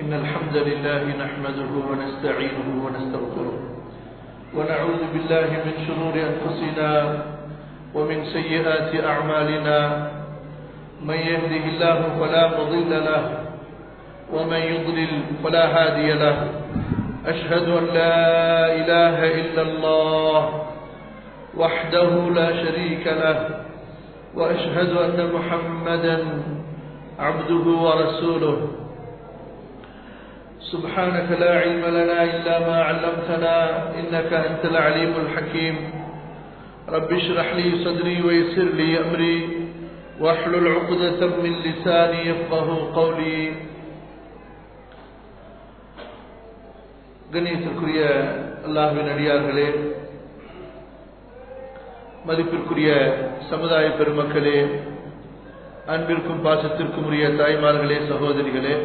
إن الحمد لله نحمده ونستعينه ونستغفره ونعوذ بالله من شرور أنفسنا ومن سيئات أعمالنا من يهده الله فلا مضل له ومن يضلل فلا هادي له أشهد أن لا إله إلا الله وحده لا شريك له وأشهد أن محمدا عبده ورسوله سبحانك لا علم لنا إلا ما علمتنا إنك أنت العليم الحكيم رب اشرح لي صدري ويسر لي أمري واحلل عقدة من لساني يفقه قولي கண்ணியத்திற்குரிய அல்லாஹ்வின் அடியார்களே, மதிப்பிற்குரிய சமுதாய பெருமக்களே, அன்பிற்கும் பாசத்திற்கும் உரிய தாய்மார்களே, சகோதரிகளே,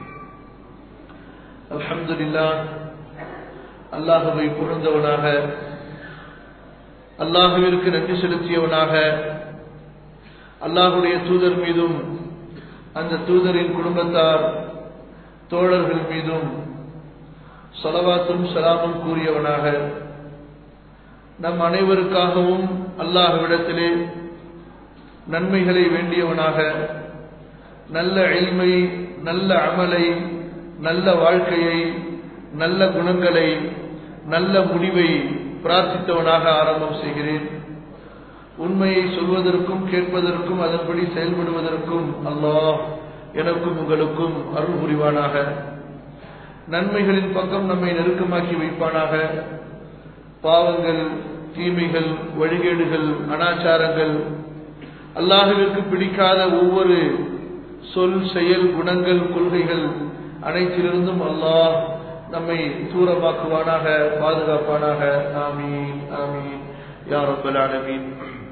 அல்ஹம்துலில்லாஹ், அல்லாஹ்வை புகழ்ந்தவனாக, அல்லாஹ்விற்கு நன்றி செலுத்தியவனாக, அல்லாஹ்வுடைய தூதர் மீதும் அந்த தூதரின் குடும்பத்தார் தோழர்கள் மீதும் ஸலவாத்தும் ஸலாமும் கூறியவனாக, நம் அனைவருக்காகவும் அல்லாஹ்விடத்திலே நன்மைகளை வேண்டியவனாக, நல்ல இல்மை, நல்ல அமலை, நல்ல வாழ்க்கையை, நல்ல குணங்களை, நல்ல முடிவை பிரார்த்தித்தவனாக ஆரம்பம் செய்கிறேன். உண்மையை சொல்வதற்கும் கேட்பதற்கும் அதன்படி செயல்படுவதற்கும் அல்லாஹ் எனக்கும் உங்களுக்கும் அருள் புரிவானாக. நன்மைகளின் பக்கம் நம்மை நெருக்கமாக்கி வைப்பானாக. பாவங்கள், தீமைகள், வழிகேடுகள், அனாச்சாரங்கள், அல்லாஹ்விற்கு பிடிக்காத ஒவ்வொரு சொல், செயல், குணங்கள், கொள்கைகள் அனைத்திலிருந்தும் அல்லாஹ் நம்மை தூரமாக்குவானாக, பாதுகாப்பானாக. ஆமீன் ஆமீன் யா ரப்பல் ஆலமீன்.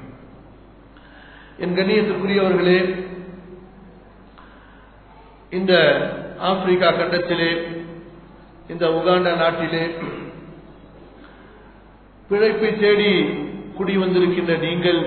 என் கண்ணியத்திற்குரியவர்களே, இந்த ஆப்பிரிக்கா கண்டத்திலே, இந்த உகாண்டா நாட்டிலே பிழைப்பை தேடி குடிவந்திருக்கின்ற நீங்கள்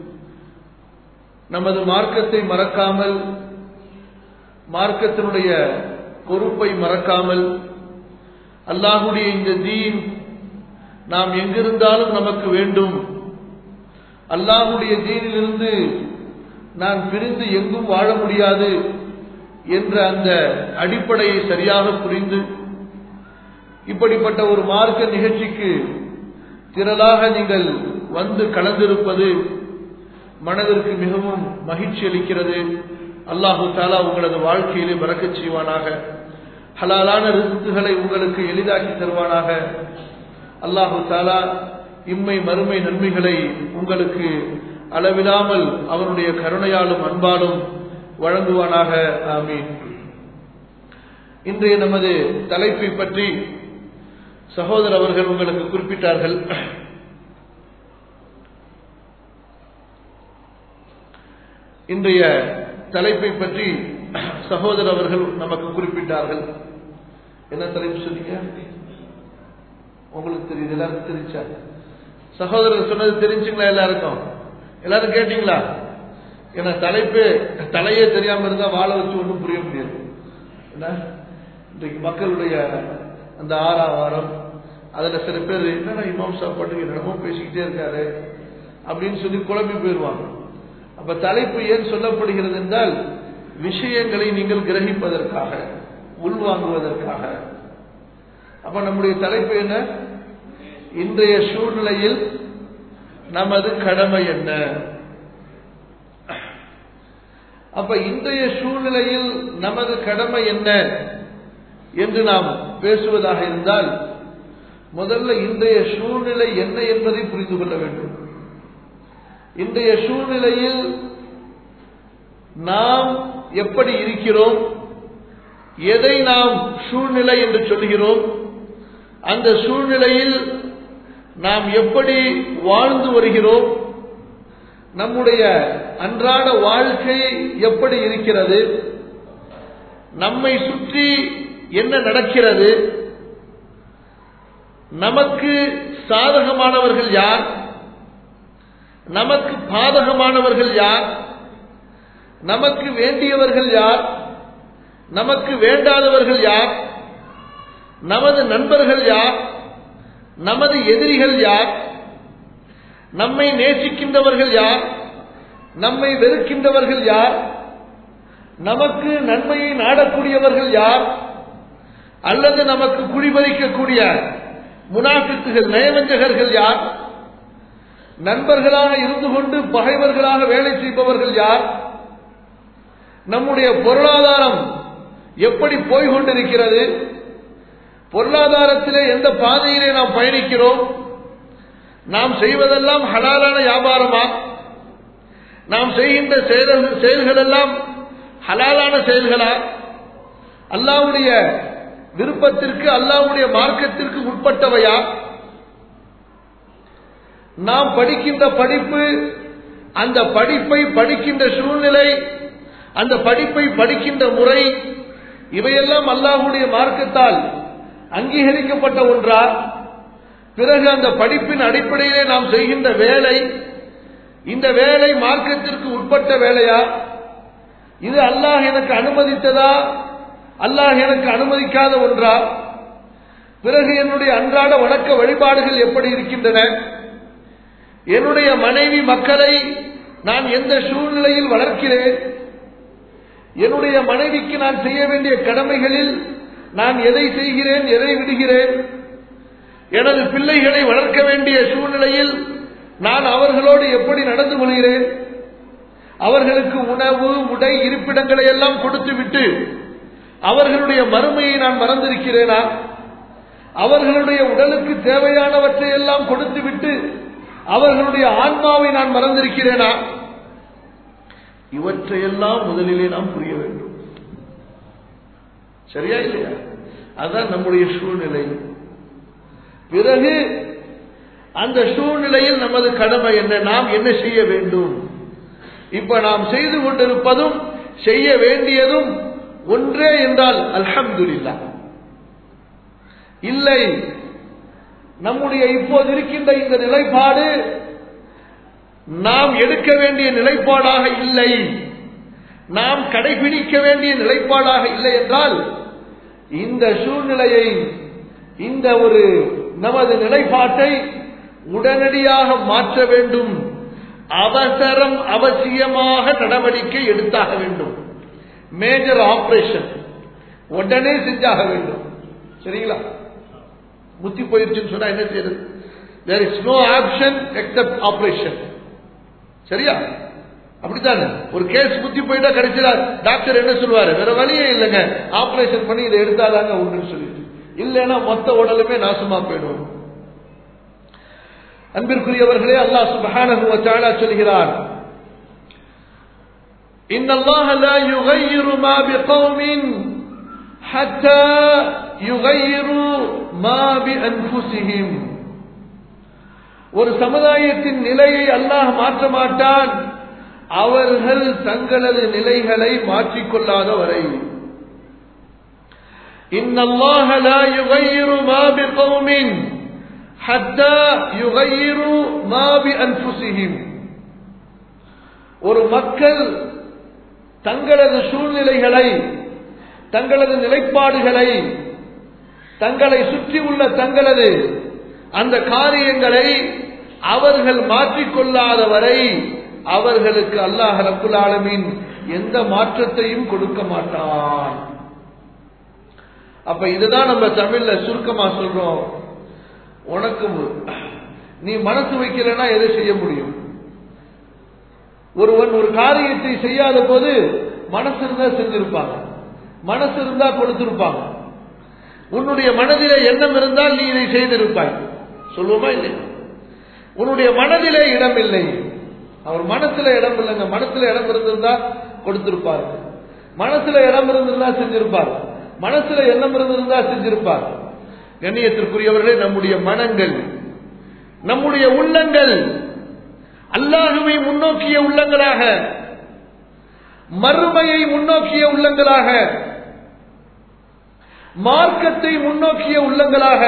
நமது மார்க்கத்தை மறக்காமல், மார்க்கத்தினுடைய பொறுப்பை மறக்காமல், அல்லாஹ்வுடைய இந்த தீன் நாம் எங்கிருந்தாலும் நமக்கு வேண்டும், அல்லாஹ்வுடைய தீனிலிருந்து நான் பிரிந்து எங்கும் வாழ முடியாது என்ற அந்த அடிப்படையை சரியாக புரிந்து இப்படிப்பட்ட ஒரு மார்க்க நிகழ்ச்சிக்கு திரளாக நீங்கள் வந்து கலந்திருப்பது மனதிற்கு மிகவும் மகிழ்ச்சி அளிக்கிறது. அல்லாஹு தஆலா உங்களது வாழ்க்கையிலே பரக்கத் செய்வானாக. ஹலாலான ரிஸ்குகளை உங்களுக்கு எளிதாக்கி தருவானாக. அல்லாஹு தஆலா இம்மை மறுமை நன்மைகளை உங்களுக்கு அளவில்லாமல் அவனுடைய கருணையாலும் அன்பாலும் வழங்குவானாக. ஆமீன். இன்றைய நமது தலைப்பை பற்றி சகோதரர் அவர்கள் உங்களுக்கு குறிப்பிட்டார்கள். இன்றைய தலைப்பை பற்றி சகோதரர் அவர்கள் நமக்கு குறிப்பிட்டார்கள். என்ன தலைப்பு சொன்னீங்க? உங்களுக்கு தெரியுது, எல்லாருக்கும் தெரிஞ்சா? சகோதரர் சொன்னது தெரிஞ்சுங்களா? எல்லாருக்கும்? எல்லாரும் கேட்டீங்களா? ஏன்னா தலையே தெரியாம இருந்தா வாழ வச்சு ஒன்றும் புரிய முடியாது. இன்றைக்கு மக்களுடைய அந்த 6ஆம் வாரம், அதுல சில பேர் என்னன்னா இமாம் சாப் பாட்டுக்கு என்னமோ பேசிக்கிட்டே இருக்காரு அப்படின்னு சொல்லி குழம்பி போயிடுவாங்க. அப்ப தலைப்பு ஏன் சொல்லப்படுகிறது என்றால், விஷயங்களை நீங்கள் கிரகிப்பதற்காக, உள்வாங்குவதற்காக. அப்ப நம்முடைய தலைப்பு என்ன? இன்றைய சூழ்நிலையில் நமது கடமை என்ன? அப்ப இன்றைய சூழ்நிலையில் நமது கடமை என்ன என்று நாம் பேசுவதாக இருந்தால், முதல்ல இன்றைய சூழ்நிலை என்ன என்பதை புரிந்து கொள்ள வேண்டும். இன்றைய சூழ்நிலையில் நாம் எப்படி இருக்கிறோம், எதை நாம் சூழ்நிலை என்று சொல்கிறோம், அந்த சூழ்நிலையில் நாம் எப்படி வாழ்ந்து வருகிறோம், நம்முடைய அன்றாட வாழ்க்கை எப்படி இருக்கிறது, நம்மை சுற்றி என்ன நடக்கிறது, நமக்கு சாதகமானவர்கள் யார், நமக்கு பாதகமானவர்கள் யார், நமக்கு வேண்டியவர்கள் யார், நமக்கு வேண்டாதவர்கள் யார், நமது நண்பர்கள் யார், நமது எதிரிகள் யார், நம்மை நேசிக்கின்றவர்கள் யார், நம்மை வெறுக்கின்றவர்கள் யார், நமக்கு நன்மையை நாடக்கூடியவர்கள் யார், அல்லது நமக்கு குடிபறிக்கக்கூடிய முனாஃபிக்குகள் நயவஞ்சகர்கள் யார், நண்பர்களாக இருந்து கொண்டு பகைவர்களாக வேலை செய்பவர்கள் யார், நம்முடைய பொருளாதாரம் எப்படி போய்கொண்டிருக்கிறது, பொருளாதாரத்திலே எந்த பாதையிலே நாம் பயணிக்கிறோம், நாம் செய்வதெல்லாம் ஹலாலான வியாபாரமா, நாம் செய்கின்ற செயல்கள் எல்லாம் ஹலாலான செயல்களா, அல்லாஹ்வுடைய விருப்பத்திற்கு அல்லாஹ்வுடைய மார்க்கத்திற்கு உட்பட்டவையா, நாம் படிக்கின்ற படிப்பு, அந்த படிப்பை படிக்கின்ற சூழ்நிலை, அந்த படிப்பை படிக்கின்ற முறை, இவையெல்லாம் அல்லாஹ்வுடைய மார்க்கத்தால் அங்கீகரிக்கப்பட்ட ஒன்றா, பிறகு அந்த படிப்பின் அடிப்படையிலே நாம் செய்கின்ற வேலை, இந்த வேலை மார்க்கத்திற்கு உட்பட்ட வேலையா, இது அல்லாஹ் எனக்கு அனுமதித்ததா, அல்லாஹ் எனக்கு அனுமதிக்காத ஒன்றா, பிறகு என்னுடைய அன்றாட வணக்க வழிபாடுகள் எப்படி இருக்கின்றன, என்னுடைய மனைவி மக்களை நான் எந்த சூழ்நிலையில் வளர்க்கிறேன், என்னுடைய மனைவிக்கு நான் செய்ய வேண்டிய கடமைகளில் நான் எதை செய்கிறேன், எதை விடுகிறேன், எனது பிள்ளைகளை வளர்க்க வேண்டிய சூழ்நிலையில் நான் அவர்களோடு எப்படி நடந்து கொள்கிறேன், அவர்களுக்கு உணவு உடை இருப்பிடங்களை எல்லாம் கொடுத்துவிட்டு அவர்களுடைய மறுமையை நான் மறந்திருக்கிறேனா, அவர்களுடைய உடலுக்கு தேவையானவற்றை எல்லாம் கொடுத்துவிட்டு அவர்களுடைய ஆன்மாவை நான் மறந்திருக்கிறேனா, இவற்றையெல்லாம் முதலிலே நாம் புரிய வேண்டும். சரியா இல்லையா? அதுதான் நம்முடைய சூழ்நிலை. பிறகு அந்த சூழ்நிலையில் நமது கடமை என்ன, நாம் என்ன செய்ய வேண்டும். இப்ப நாம் செய்து கொண்டிருப்பதும் செய்ய வேண்டியதும் ஒன்றே என்றால் அல்ஹம்துலில்லாஹ். இல்லை, நம்முடைய இப்போது இருக்கின்ற இந்த நிலைப்பாடு நாம் எடுக்க வேண்டிய நிலைப்பாடாக இல்லை, நாம் கடைபிடிக்க வேண்டிய நிலைப்பாடாக இல்லை என்றால் இந்த சூழ்நிலையை, இந்த ஒரு நமது நிலைப்பாட்டை உடனடியாக மாற்ற வேண்டும். அவசரம் அவசியமாக நடவடிக்கை எடுத்தாக வேண்டும். மேஜர் ஆபரேஷன் உடனே செஞ்சாக வேண்டும். சரிங்களா? முத்தி போயிடுச்சுன்னு சொன்னா என்ன செய்யறது? there is no option except operation. சரியா? அப்படித்தானே? ஒரு கேஸ் முத்தி போயிட்டா கடைசியா டாக்டர் என்ன சொல்வாரு? வேற வழியே இல்லைங்க, ஆபரேஷன் பண்ணி இதை எடுத்தாதாங்க உண்டுன்னு சொல்லிட்டு, இல்லைன்னா மொத்த உடலுமே நாசமா போயிடும். அன்பிற்குரியவர்களே, அல்லாஹ் சுப்ஹானஹு வ தஆலா சொல்கிறார், இன்னல்லாஹ லா யுகையிரு மா பிகௌமின் ஹத்தா யுகையிரு மா பிஅன்ஃபுஸிஹிம். ஒரு சமுதாயத்தின் நிலையை அல்லாஹ் மாற்ற மாட்டான் அவர்கள் தங்களது நிலைகளை மாற்றிக்கொள்ளாத வரை. இன்னல்லாஹ லா யுகையிரு மா பிகௌமின் ஹத்தா யுகையிரு மா பிஅன்ஃபுஸிஹிம். ஒரு மக்கள் தங்களது சூழ்நிலைகளை, தங்களது நிலைப்பாடுகளை, தங்களை சுற்றியுள்ள தங்களது அந்த காரியங்களை அவர்கள் மாற்றிக்கொள்ளாத வரை அவர்களுக்கு அல்லாஹ் ரப்புல் ஆலமீன் எந்த மாற்றத்தையும் கொடுக்க மாட்டான். அப்ப இதுதான் நம்ம தமிழ்ல சுருக்கமா சொல்றோம், உனக்கு நீ மனசு வைக்கிறனா எதை செய்ய முடியும்? ஒருவன் ஒரு காரியத்தை செய்யாத போது மனசு இருந்தா செஞ்சிருப்பாங்க, மனசு இருந்தா கொடுத்திருப்பாங்க. உன்னுடைய மனதிலே எண்ணம் இருந்தால் நீ இதை செய்திருப்பாய். சொல்லுவோமா இல்லை? உன்னுடைய மனதிலே இடம் இல்லை, அவர் மனசுல இடம் இல்லைங்க. மனசுல இடம் இருந்திருந்தா கொடுத்திருப்பார், மனசுல இடம் இருந்திருந்தா செஞ்சிருப்பார், மனசுல எண்ணம் இருந்திருந்தா செஞ்சிருப்பார். கண்ணியத்திற்குரியவர்களே, நம்முடைய மனங்கள், நம்முடைய உள்ளங்கள் அல்லாஹ்வை முன்னோக்கிய உள்ளங்களாக, மறுமையை முன்னோக்கிய உள்ளங்களாக, மார்க்கத்தை முன்னோக்கிய உள்ளங்களாக,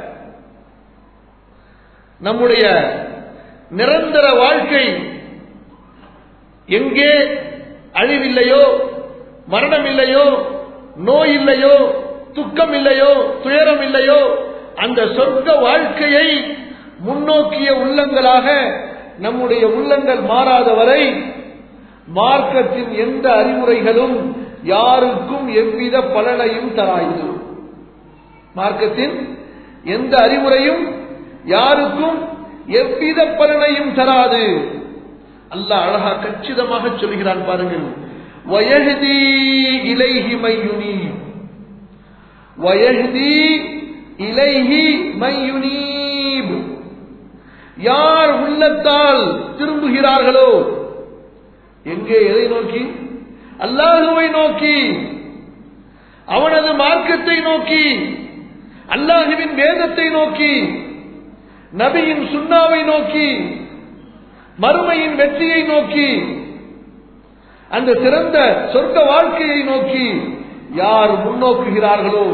நம்முடைய நிரந்தர வாழ்க்கை எங்கே அழிவில்லையோ, மரணம் இல்லையோ, நோய் இல்லையோ, துக்கம் இல்லையோ, துயரம் இல்லையோ, அந்த சொர்க்க வாழ்க்கையை முன்னோக்கிய உள்ளங்களாக நம்முடைய உள்ளங்கள் மாறாத வரை மார்க்கத்தின் எந்த அறிவுரைகளும் யாருக்கும் எவ்வித பலனையும் தராது. மார்க்கத்தின் எந்த அறிவுரையும் யாருக்கும் எவ்வித பலனையும் தராது. அல்லாஹ் அழகா கச்சிதமாக சொல்கிறான் பாருங்கள். வயஹ்தி இலைஹி மய்யுனீப், வயஹ்தி இலைஹி மய்யுனீப். யார் உள்ளத்தால் திரும்புகிறார்களோ, எங்கே, எதை நோக்கி? அல்லாஹுவை நோக்கி, அவனது மார்க்கத்தை நோக்கி, அல்லாஹுவின் வேதத்தை நோக்கி, நபியின் சுன்னாவை நோக்கி, மறுமையின் வெற்றியை நோக்கி, அந்த சிறந்த சொர்க்க வாழ்க்கையை நோக்கி யார் முன்னோக்குகிறார்களோ,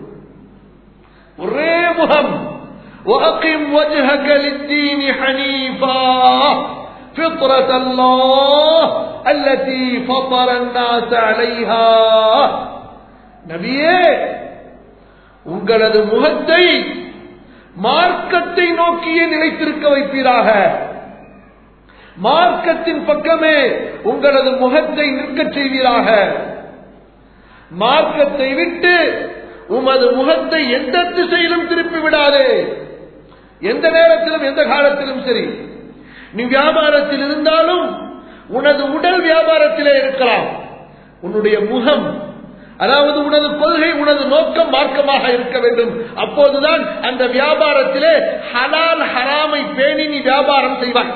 ஒரே முகம். وَأَقِمْ وَجْهَكَ لِلدِّينِ حَنِيفًا فِطْرَةَ اللَّهِ الَّتِي فَطَرَ النَّاسَ عَلَيْهَا. நபியே, உங்களது முகத்தை மார்க்கத்தை நோக்கியே நிலைத்திருக்க வைப்பீராக. மார்க்கத்தின் பக்கமே உங்களது முகத்தை நிற்கச் செய்வீராக. மார்க்கத்தை விட்டு உமது முகத்தை எந்த திசையிலும் திருப்பி விடாதே. எந்த நேரத்திலும் எந்த காலத்திலும் சரி, நீ வியாபாரத்தில் இருந்தாலும் உனது உடல் வியாபாரத்திலே இருக்கலாம், உன்னுடைய முகம், அதாவது உனது கொள்கை, உனது நோக்கம் மார்க்கமாக இருக்க வேண்டும். அப்போதுதான் அந்த வியாபாரத்திலே ஹலால் ஹராமை பேணி நீ வியாபாரம் செய்வாய்.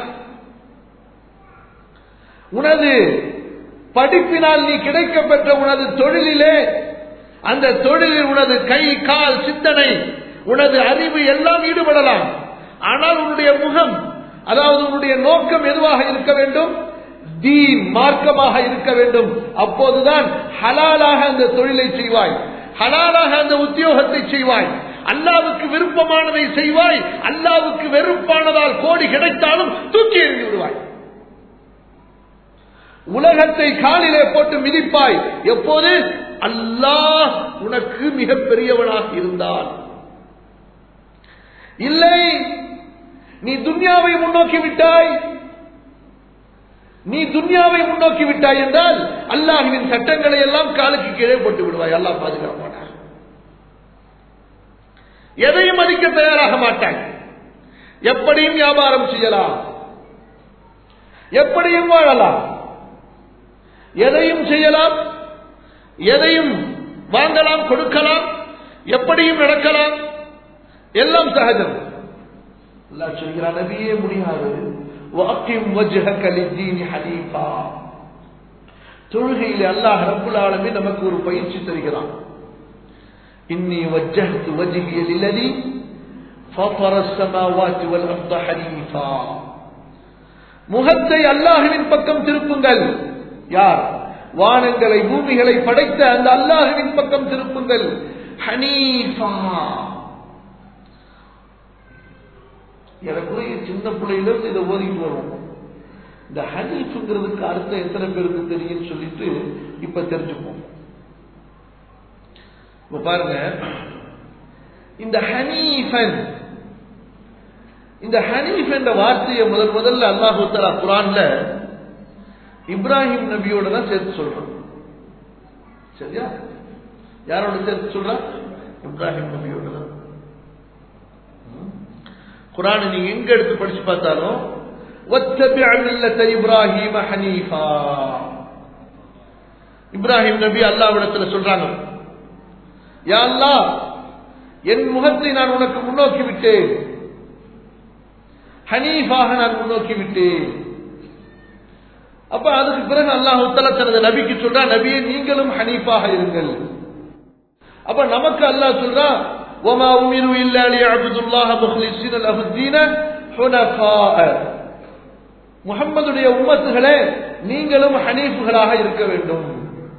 உனது படிப்பினால் நீ கிடைக்கப்பெற்ற உனது தொழிலிலே, அந்த தொழிலில் உனது கை, கால், சிந்தனை, உனது அறிவு எல்லாம் ஈடுபடலாம். ஆனால் உன்னுடைய முகம், அதாவது உன்னுடைய நோக்கம் எதுவாக இருக்க வேண்டும்? தீன், மார்க்கமாக இருக்க வேண்டும். அப்போதுதான் ஹலாலாக அந்த தொழிலை செய்வாய், ஹலாலாக அந்த உத்தியோகத்தை செய்வாய், அல்லாவுக்கு விருப்பமானதை செய்வாய். அல்லாவுக்கு வெறுப்பானதால் கோடி கிடைத்தாலும் தூக்கி எறிந்து விடுவாய். உலகத்தை காலிலே போட்டு மிதிப்பாய். எப்போது? அல்லாஹ் உனக்கு மிக பெரியவனாக இருந்தால். இல்லை, நீ துன்யாவை முன்னோக்கி விட்டாய், நீ துன்யாவை முன்னோக்கி விட்டாய் என்றால் அல்லாஹ்வின் சட்டங்களை எல்லாம் காலுக்கு கீழே போட்டு விடுவாய். அல்லாஹ் பாதுகாப்பானார். எதையும் மதிக்க தயாராக மாட்டாய். எப்படியும் வியாபாரம் செய்யலாம், எப்படியும் வாழலாம், எதையும் செய்யலாம், எதையும் வாங்கலாம், கொடுக்கலாம், எப்படியும் நடக்கலாம், எல்லாம் சகஜம். அல்லாஹ் சொல்கிறான், நபியே முடியாது. வஅகிம் வஜ்ஹக லித்தீனி ஹனீஃபா. தொழுகையில் அல்லாஹ் ரப்புல் ஆலமீன் நமக்கு ஒரு பயிற்சி தருகிறான். இன்னி வஜ்ஜஹ்து வஜ்ஹிய லில்லதி ஃபதர ஸ்-ஸமாவாத்தி வல் அர்த ஹனீஃபா. முகத்தை அல்லாஹ்வின் பக்கம் திருப்புங்கள். யார்? வானங்களை பூமிகளை படைத்த அந்த அல்லாஹ்வின் பக்கம் திருப்புங்கள். ஹனீஃபா. எனக்குரிய சின்ன பிள்ளையிலிருந்து இதை ஓதிட்டு வருவோம். இந்த ஹனீஃப்ங்கிறதுக்கு அர்த்தம் எத்தனை பேருக்கு தெரியும் சொல்லிட்டு இப்ப தெரிஞ்சுப்போம். இப்ப பாருங்க, இந்த ஹனீஃபன், இந்த ஹனீஃப் என்ற வார்த்தையை முதல்ல அல்லாஹ் தஆலா குர்ஆன்ல இப்ராஹிம் நபியோட தான் சேர்த்து சொல்றான். சரியா? யாரோட சேர்த்து சொல்றான்? இப்ராஹிம் நபியோட தான். குர்ஆனை நீங்க எங்க எடுத்து படிச்சு பார்த்தாலும் வத்தபிஅ மில்லத இப்ராஹீம ஹனீஃபா. இப்ராஹிம் நபி அல்லாஹ்விடத்தில் சொல்றாங்க, யா அல்லாஹ், என் முகத்தை நான் உனக்கு முன்னோக்கி விட்டேன், ஹனீஃபாக நான் முன்னோக்கி விட்டேன். அப்ப அதுக்கு பிறகு அல்லாஹ் தஆலா தனது நபிக்கு சொல்றா, நபியே நீங்களும் ஹனீஃபாக இருங்கள். அப்ப நமக்கு அல்லாஹ் சொல்றா, وما امروا الا ليعبدوا الله مخلصين له الدين حنفاء. முஹம்மதுடைய உம்மத்துகளே, நீங்களும் ஹனீஃப்களாக இருக்க வேண்டும்.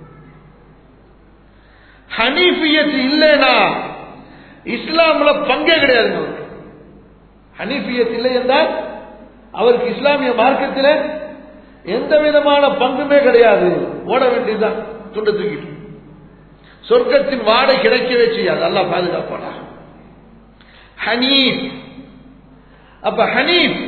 ஹனீஃபியத் இல்லைனா இஸ்லாம்ல பங்கே கிடையாது. ஹனீஃபியத் இல்லை என்றால் அவருக்கு இஸ்லாமிய மார்க்கத்தில் எந்த விதமான பங்குமே கிடையாது. ஓட வேண்டியதுதான் துண்டு தூக்கிட்டு. சொர்க்கத்தின் வாடை கிடைக்கவே செய்யாது. அல்லாஹ் பாதுகாப்பானா. ஹனீஃப். அப்ப ஹனீஃப்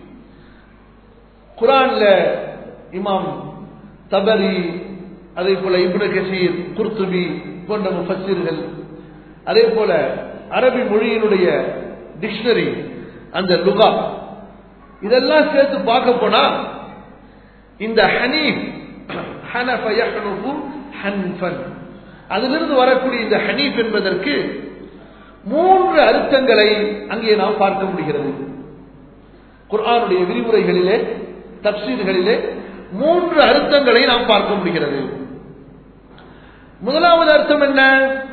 குர்ஆன்ல இமாம் தபரி, அதே போல இப்னு கஸீர், குர்துபி போன்ற முஃபஸ்ஸிர்கள், அதே போல அரபி மொழியினுடைய டிக்ஷனரி, அந்த லுகா, இதெல்லாம் சேர்த்து பார்க்க போனா இந்த ஹனீஃப், ஹனஃப யஹ்னுஃபு ஹன்ஃபன், அதிலிருந்து வரக்கூடிய இந்த ஹனீஃப் என்பதற்கு 3 அர்த்தங்களை அங்கே நாம் பார்க்க முடிகிறது. குர்ஆனுடைய விரிவுரைகளிலே, தப்சீர்களிலே 3 அர்த்தங்களை நாம் பார்க்க முடிகிறது. முதலாவது அர்த்தம் என்ன?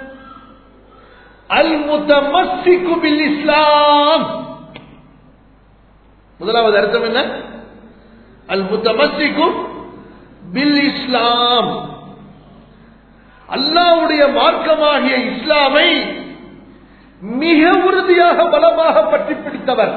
அல் முத்தமஸ்ஸிகு பில் இஸ்லாம். முதலாவது அர்த்தம் என்ன? அல் முத்தமஸ்ஸிகு பில் இஸ்லாம். அல்லாஹ்வுடைய மார்க்கமாகிய இஸ்லாமை மிக உறுதியாக பலமாக பற்றி பிடித்தவர்.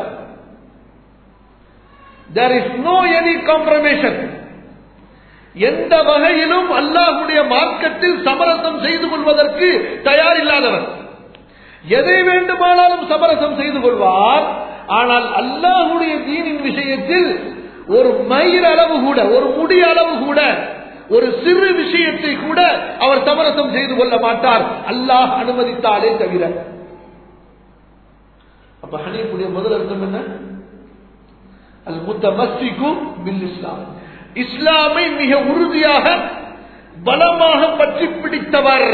There is no any compromise. எந்த வகையிலும் அல்லாஹ்வுடைய மார்க்கத்தில் சமரசம் செய்து கொள்வதற்கு தயாரில்லாதவர். எதை வேண்டுமானாலும் சமரசம் செய்து கொள்வார். ஆனால் அல்லாஹ்வுடைய தீனின் விஷயத்தில் ஒரு மைல் அளவு கூட, ஒரு முடி அளவு கூட, ஒரு சிறு விஷயத்தை கூட அவர் சமரசம் செய்து கொள்ள மாட்டார், அல்லாஹ் அனுமதித்தாலே தவிர. அப்ப ஹனீஃபுடைய முதல் அர்த்தம் என்ன? அல் முத்தமஸ்ஸிகு பில் இஸ்லாம். இஸ்லாமை மிக உறுதியாக பலமாக பற்றி பிடித்தவர்.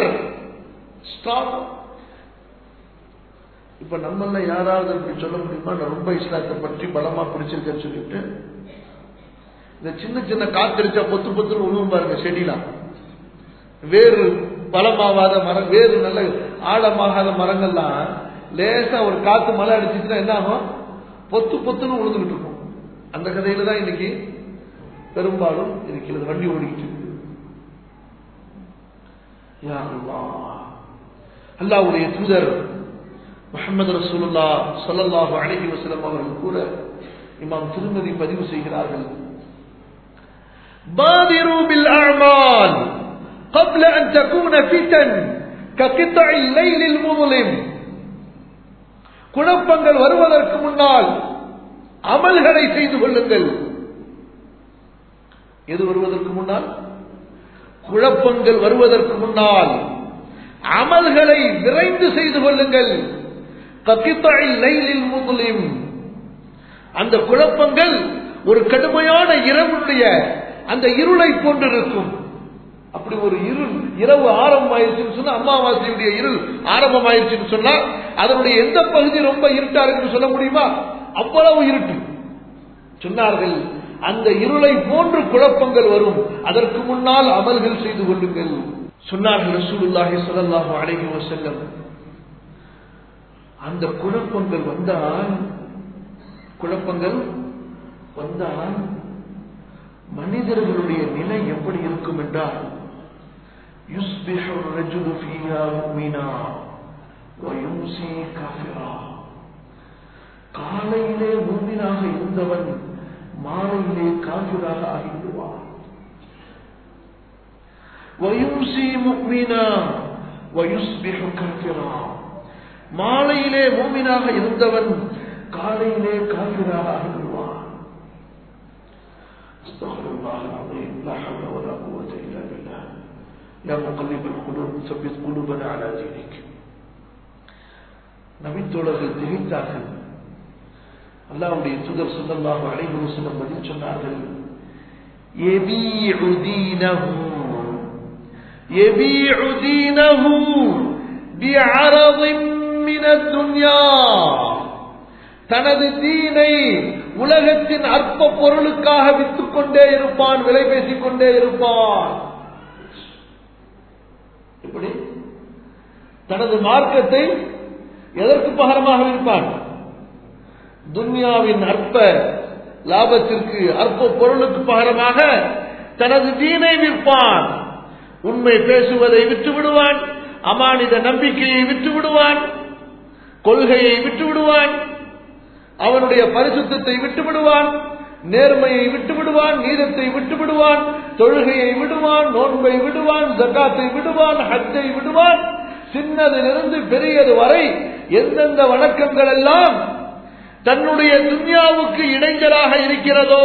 இப்ப நம்மள யாராவது அப்படி சொல்ல முடியுமா? நான் ரொம்ப இஸ்லாத்தை பற்றி பலமா பிடிச்சிருக்கேன்னு சொல்லிட்டு இந்த சின்ன சின்ன காத்தடிச்சா பொத்து பொத்துன்னு உழுவும் பாருங்க செடிலாம். வேறு பலமாவாத மரம், வேறு நல்ல ஆழமாகாத மரங்கள்லாம் லேசா ஒரு காத்து மழை அடிச்சுச்சுன்னா என்ன ஆகும்? பொத்து பொத்துன்னு உழுதுகிட்டு இருக்கும். அந்த கதையில தான் இன்னைக்கு பெரும்பாலும் இருக்கிறது, வண்டி ஓடிக்கிட்டு இருக்கு. யா அல்லாஹ், அல்லாஹ்வுடைய தூதர் முஹம்மது ரசூலுல்லாஹ் ஸல்லல்லாஹு அலைஹி வஸல்லம் அவர்கள் கூட இமாம் திருமதி பதிவு செய்கிறார்கள், بادروا بالأعمال قبل أن تكون فتن كقطع الليل المظلم. குழப்பங்கள் வருவதற்கு முன்னால் அமல்களை செய்து கொள்ளுங்கள். எது வருவதற்கு முன்னால்? குழப்பங்கள் வருவதற்கு முன்னால் அமல்களை விரைந்து செய்து கொள்ளுங்கள். ககிதஇ லைலில் முظلم. அந்த குழப்பங்கள் ஒரு கடுமையான இரவுடைய அந்த இருளை போன்றிருக்கும். அப்படி ஒரு இருள், இரவு ஆரம்பமாயிருச்சுன்னு சொன்னா, அமாவாசையுடைய இருள் ஆரம்பமாயிருச்சுன்னு சொன்னா அதனுடைய எந்த பகுதி ரொம்ப இருட்டா இருக்குன்னு சொல்ல முடியுமா? அவ்வளவு இருட்டு. சொன்னார்கள், அந்த இருளை போன்று குழப்பங்கள் வரும், அதற்கு முன்னால் அமல்கள் செய்து கொள்ளுங்கள் சொன்னார்கள் ரசூலுல்லாஹி ஸல்லல்லாஹு அலைஹி வஸல்லம். அந்த குழப்பங்கள் வந்தால் மனிதர்களுடைய நிலை எப்படி இருக்கும் என்றால், யுஸ்பிஹு ரஜுலு ஃபீஹா முஃமினா வ யும்சி காஃபிரா. காலையிலே முஃமினாக இருந்தவன் மாலையிலே காஃபிராக ஆகிவிடுவான். வ யும்சி முஃமினா வ யுஸ்பிஹு காஃபிரா. மாலையிலே முஃமினாக இருந்தவன் காலையிலே காஃபிராக ஆகிவிடுவான். அஸ்தக்ஃபிருல்லாஹ் அல்-அஸீம். லா ஹவ்ல வலா குவத்த இல்லா பில்லாஹ். யா முகல்லிபல் குலூப் ஸப்பித் குலூபனா அலா தீனிக். நபி தோழர்கள் திகைத்தார்கள். அல்லாஹ்வுடைய தூதர் ஸல்லல்லாஹு அலைஹி வஸல்லம் பதில் சொன்னார்கள், யபீஉ தீனஹு பிஅரதின் மினத் துன்யா. தனது தீனை உலகத்தின் அற்ப பொருளுக்காக வித்துக் கொண்டே இருப்பான், விலை பேசிக் கொண்டே இருப்பான். இப்படி தனது மார்க்கத்தை எதற்கு பகரமாக விற்பான்? துன்யாவின் அற்ப லாபத்திற்கு, அற்ப பொருளுக்கு பகரமாக தனது தீனை விற்பான். உண்மை பேசுவதை விட்டு விடுவான், அமானித நம்பிக்கையை விட்டு விடுவான், கொள்கையை விட்டு விடுவான், அவனுடைய பரிசுத்தத்தை விட்டு விடுவான், நேர்மையை விட்டு விடுவான், நீதத்தை விட்டு விடுவான், தொழுகையை விடுவான், நோன்பை விடுவான், ஜகாத்தை விடுவான், ஹஜ்ஜை விடுவான். சின்னதிலிருந்து பெரியது வரை எந்தெந்த வணக்கங்கள் எல்லாம் தன்னுடைய துன்யாவுக்கு இடைஞ்சலாக இருக்கிறதோ,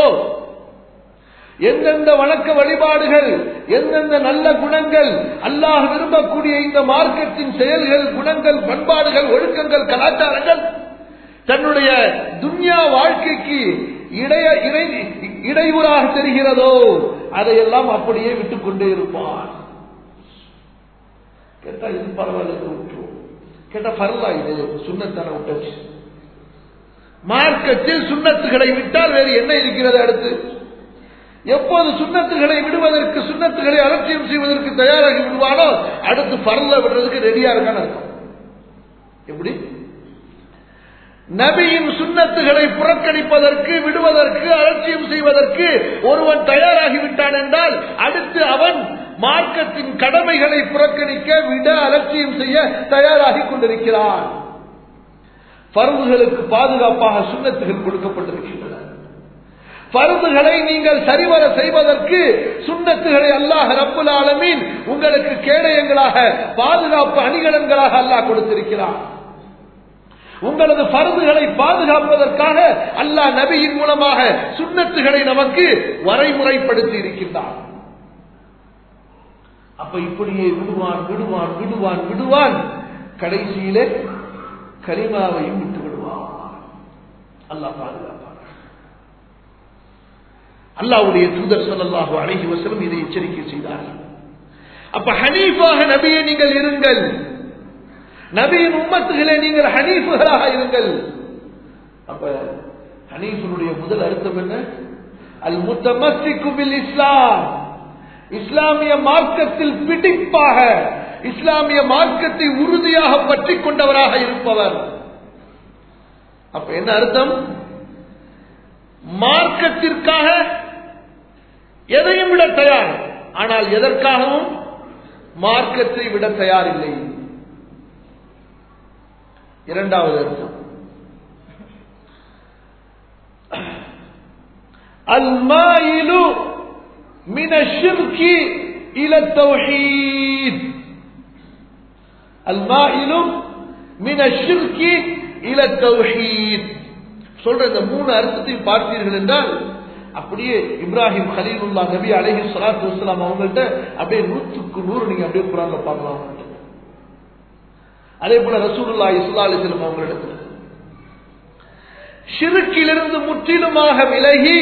எந்தெந்த வணக்க வழிபாடுகள், எந்தெந்த நல்ல குணங்கள், அல்லாஹ் விரும்பக்கூடிய இந்த மார்க்கத்தின் செயல்கள், குணங்கள், பண்பாடுகள், ஒழுக்கங்கள், கலாச்சாரங்கள் தன்னுடைய துன்யா வாழ்க்கைக்கு இடையூறாக தெரிகிறதோ அதையெல்லாம் அப்படியே விட்டுக் கொண்டே இருப்பான். கேட்டா இது பரவாயில்ல விட்டுருவோம், கேட்டா பரவா இது சுண்ணத்தான விட்டாச்சு. மார்க்கத்தில் சுண்ணத்துகளை விட்டால் வேறு என்ன இருக்கிறது? அடுத்து எப்போது சுண்ணத்துகளை விடுவதற்கு, சுண்ணத்துகளை அலட்சியம் செய்வதற்கு தயாராகி விடுவானோ அடுத்து பரல விடுறதுக்கு ரெடியா இருக்கான்னு அர்த்தம். எப்படி நபியின் சுன்னத்துகளை புறக்கணிப்பதற்கு, விடுவதற்கு, அலட்சியம் செய்வதற்கு ஒருவன் தயாராகிவிட்டான் என்றால் அடுத்து அவன் மார்க்கத்தின் கடமைகளை புறக்கணிக்க, விட, அலட்சியம் செய்ய தயாராகி கொண்டிருக்கிறான். பர்துகளுக்கு பாதுகாப்பாக சுன்னத்துகள் கொடுக்கப்பட்டிருக்கின்றன. பர்துகளை நீங்கள் சரிவர செய்வதற்கு சுன்னத்துகளை அல்லாஹ் ரப்புல் ஆலமீன் உங்களுக்கு கேடயங்களாக, பாதுகாப்பு அணிகலன்களாக அல்லாஹ் கொடுத்திருக்கிறான். உங்களது பர்துகளை பாதுகாப்பதற்காக அல்லாஹ் நபியின் மூலமாக சுன்னத்துகளை நமக்கு வரைமுறைப்படுத்தி இருக்கின்றான். அப்ப இப்படியே விடுவான் விடுவான் விடுவான் விடுவான், கடைசியிலே கலிமாவையும் விட்டு விடுவான். அல்லாஹ் பாதுகாப்பான். அல்லாஹ்வுடைய தூதர் ஸல்லல்லாஹு அலைஹி வஸல்லம் இதை எச்சரிக்கை செய்தார்கள். அப்ப ஹனீஃபாக நபியே நீங்கள் இருங்கள், நபியின் உம்மத்துகளே நீங்கள் ஹனீஃபுகளாக இருங்கள். அப்ப ஹனீஃபுடைய முதல் அர்த்தம் என்ன? அல் முத்தமஸ்ஸிகு பில் இஸ்லாம், இஸ்லாமிய மார்க்கத்தில் பிடிப்பாக, இஸ்லாமிய மார்க்கத்தை உறுதியாக பற்றிக் கொண்டவராக இருப்பவர். அப்ப என்ன அர்த்தம்? மார்க்கத்திற்காக எதையும் விட தயார், ஆனால் எதற்காகவும் மார்க்கத்தை விட தயாரில்லை. இரண்டாவது அர்த்தம் அல்-மாயிலு மின ஷிர்கி இல தௌஹீத், அல்-மாயிலு மின ஷிர்கி இல தௌஹீத் சொல்ற இந்த மூணு அர்த்தத்தையும் பார்த்தீர்கள் என்றால் அப்படியே இப்ராஹிம் கலீலுல்லாஹ் நபி அலைஹி ஸலாத்து வஸலாம் அவங்கள்ட்ட அப்படியே 100க்கு 100 நீங்க அப்படியே குர்ஆன்ல பார்க்கலாம். அதே போல ரசூலுல்லாஹி ஸல்லல்லாஹு அலைஹி வஸல்லம் அவங்களிடத்தில் ஷிர்கிலிருந்து முற்றிலுமாக விலகி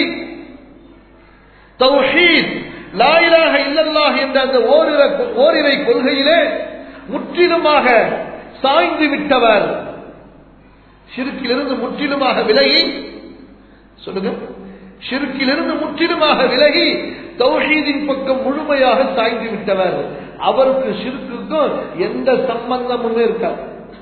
தௌஹீத் லா இலாஹ இல்லல்லாஹ் என்ற அந்த ஓரிரை கொள்கையிலே முற்றிலுமாக சாய்ந்து விட்டவர். ஷிர்கிலிருந்து முற்றிலுமாக விலகி, சொல்லுங்க, ஷிர்கிலிருந்து முற்றிலுமாக விலகி தௌஹீதின் பக்கம் முழுமையாக சாய்ந்து விட்டவர். அவருக்கு ஷிர்க்குக்கும் எந்த சம்பந்தமும் இருக்காது.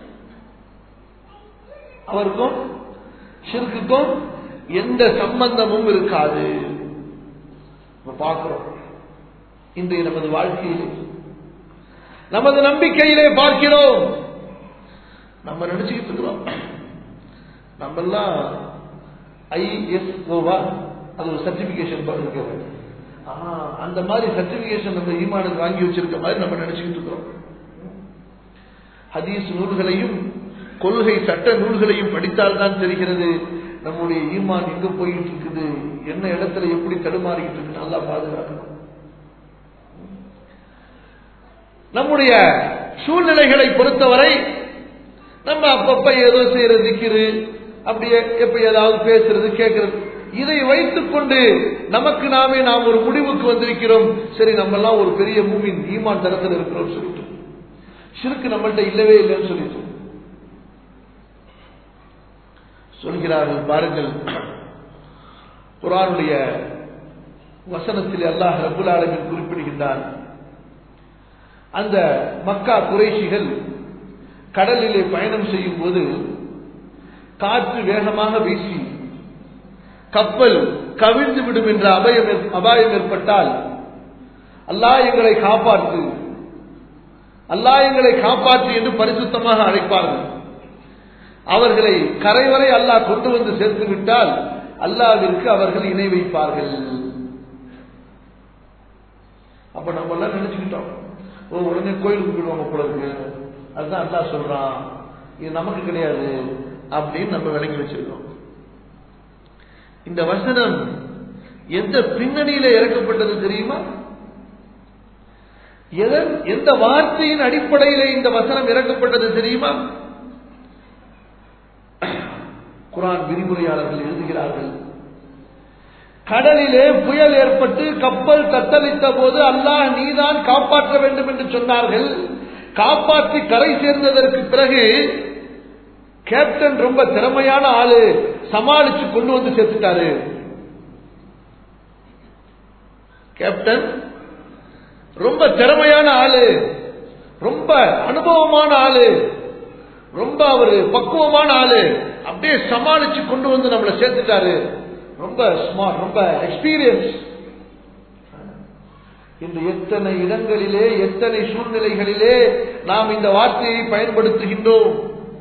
அவருக்கும் ஷிர்க்குக்கும் எந்த சம்பந்தமும் இருக்காது. பார்க்கிறோம் இன்றைய நமது வாழ்க்கையிலே, நமது நம்பிக்கையிலே பார்க்கிறோம். நம்ம நினைச்சுக்கிட்டு இருக்கிறோம் நம்ம எல்லாம் ISO-வா, அது ஒரு சர்டிபிகேஷன் பண்ணிருக்கிறது. அந்த மாதிரி சர்டிபிகேஷன் நம்ம ஈமானுக்கு வாங்கி வச்சிருக்க மாதிரி நம்ம நினைச்சுக்கிட்டு இருக்கிறோம். ஹதீஸ் நூல்களையும் கொள்கை சட்ட நூல்களையும் படித்தால்தான் தெரிகிறது நம்முடைய ஈமான் எங்க போயிட்டு இருக்குது, என்ன இடத்துல எப்படி தடுமாறிக்கிட்டு இருக்கு. நல்லா பாதுகாக்கணும். நம்முடைய சூழ்நிலைகளை பொறுத்தவரை நம்ம அப்பப்ப ஏதோ செய்யறது, திக்ரு, அப்படியே எப்ப ஏதாவது பேசுறது, கேட்கறது, இதை வைத்துக் கொண்டு நமக்கு நாம் ஒரு முடிவுக்கு வந்திருக்கிறோம். சரி, நம்ம எல்லாம் ஒரு பெரிய மூமின் ஈமான் தரத்தில் இருக்கிறோம் சொல்லிட்டு, ஷிர்க் நம்மள்ட்ட இல்லவே இல்லைன்னு சொல்லிட்டு சொல்கிறார்கள். பாருங்கள், குர்ஆனுடைய வசனத்தில் அல்லாஹ் ரப்புல் ஆலமீன் குறிப்பிடுகின்றார். அந்த மக்கா குறைஷிகள் கடலிலே பயணம் செய்யும் போது காற்று வேகமாக வீசி கப்பல் கவிழ்ந்து விடும் என்ற அபாயம் ஏற்பட்டால் அல்லாஹ் எங்களை காப்பாற்று, அல்லாஹ் எங்களை காப்பாற்று என்று பரிசுத்தமாக அழைப்பார்கள். அவர்களை கரைவரை அல்லாஹ் கொண்டு வந்து சேர்த்து விட்டால் அல்லாஹ்விற்கு அவர்கள் இணை வைப்பார்கள். அப்ப நம்ம எல்லாம் நினைச்சுக்கிட்டோம், உடனே கோயிலுக்கு போயிடுவாங்க போல இருக்கு, அதுதான் அல்லாஹ் சொல்றான், இது நமக்கு கிடையாது அப்படின்னு நம்ம விளங்கி வச்சிருக்கோம். இந்த வசனம் எந்த பின்னணியில இறக்கப்பட்டது தெரியுமா? எந்த வார்த்தையின் அடிப்படையில இந்த வசனம் இறக்கப்பட்டது தெரியுமா? குர்ஆன் விரிவுரையாளர்கள் எழுதுகிறார்கள், கடலிலே புயல் ஏற்பட்டு கப்பல் தத்தளித்த போது அல்லாஹ் நீதான் காப்பாற்ற வேண்டும் என்று சொன்னார்கள். காப்பாற்றி கரை சேர்ந்ததற்கு பிறகு கேப்டன் ரொம்ப திறமையான ஆளு, சமாளிச்சு கொண்டு வந்து சேர்த்துட்டாரு. கேப்டன் ரொம்ப திறமையான ஆளு, ரொம்ப அனுபவமான ஆளு, ரொம்ப ஒரு பக்குவமான ஆளு, அப்படியே சமாளிச்சு கொண்டு வந்து நம்மளை சேர்த்துட்டாரு. ரொம்ப ஸ்மார்ட், ரொம்ப எக்ஸ்பீரியன்ஸ். இன்று எத்தனை இடங்களிலே எத்தனை சூழ்நிலைகளிலே நாம் இந்த வார்த்தையை பயன்படுத்துகின்றோம்.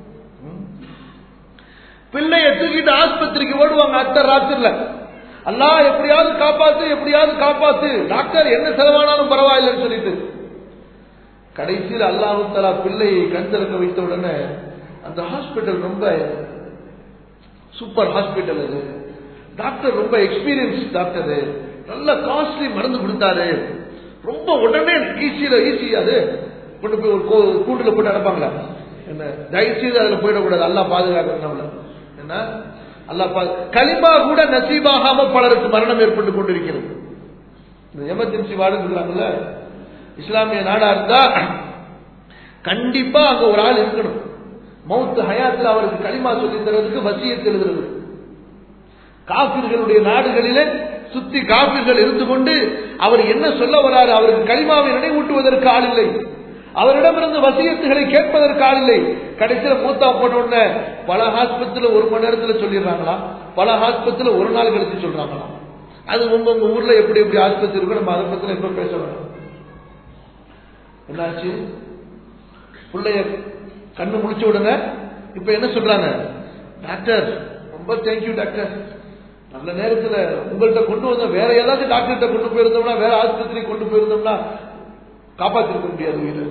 பிள்ளையை தூக்கிட்டு ஆஸ்பத்திரிக்கு ஓடுவாங்க அத்தனை ராத்திரில, அல்லாஹ் எப்படியாவது காப்பாத்து, எப்படியாவது காப்பாத்து, டாக்டர் என்ன செலவானாலும் பரவாயில்லைன்னு சொல்லிட்டு கடைசியில் அல்லாஹ் தஆலா பிள்ளையை கண் திறக்க வைத்த உடனே அந்த ஹாஸ்பிட்டல் ரொம்ப சூப்பர் ஹாஸ்பிட்டல், அது டாக்டர் ரொம்ப எக்ஸ்பீரியன்ஸ் டாக்டர், நல்ல காஸ்ட்லி மருந்து கொடுத்தாரு. ரொம்ப உடனே ஈஸி அது கொண்டு போய் ஒரு கூண்டுல போட்டு அனுப்பாங்களா என்ன, தயவு செய்து அதுல போயிடக்கூடாது, அல்லாஹ் பாதுகாக்கணும். என்ன அல்லாஹ் கலிமா கூட நசீபாகாம பலருக்கு மரணம் ஏற்பட்டு கொண்டிருக்கிறது. இந்த எமர்ஜென்சி வார்டு சொல்றாங்கல்ல, இஸ்லாமிய நாடா இருந்தா கண்டிப்பா அங்க ஒரு ஆள் இருக்கணும். மவுத் ஹயாத்துல அவருக்கு கலிமா சொல்லி தர்றதுக்கு வசியத் எழுதுறது. காபிர்களுடைய நாடுகளிலே சுத்தி காபிர்கள் இருந்து கொண்டு அவர் என்ன சொல்ல வராரு, அவருக்கு கலிமாவை நினைவூட்டுவதற்கு ஆள் இல்லை, அவரிடமிருந்து வசியத்துகளை கேட்பதற்கு ஆள் இல்லை. கடைசியில் மூத்தா போன உடனே பல ஹாஸ்பிட்டல் ஒரு மணி நேரத்துல சொல்லிடுறாங்களா, பல ஹாஸ்பிட்டல் ஒரு நாள் கழிச்சு சொல்றாங்களா. அது உங்க ஊர்ல எப்படி எப்படி ஆஸ்பத்திரி இருக்கும், நம்ம அதை பத்தி எப்ப பேச வேணும். என்னாச்சு, பிள்ளைய கண்ணு முடிச்சு விடுங்க. இப்ப என்ன சொல்றாங்க, டாக்டர் ரொம்ப தேங்க்யூ டாக்டர், நல்ல நேரத்துல உங்கள்கிட்ட கொண்டு வந்த, வேற ஏதாவது டாக்டர்கிட்ட கொண்டு போயிருந்தோம்னா, வேற ஆஸ்பத்திரி கொண்டு போயிருந்தோம்னா காப்பாற்றிருக்க முடியாது உயிரை.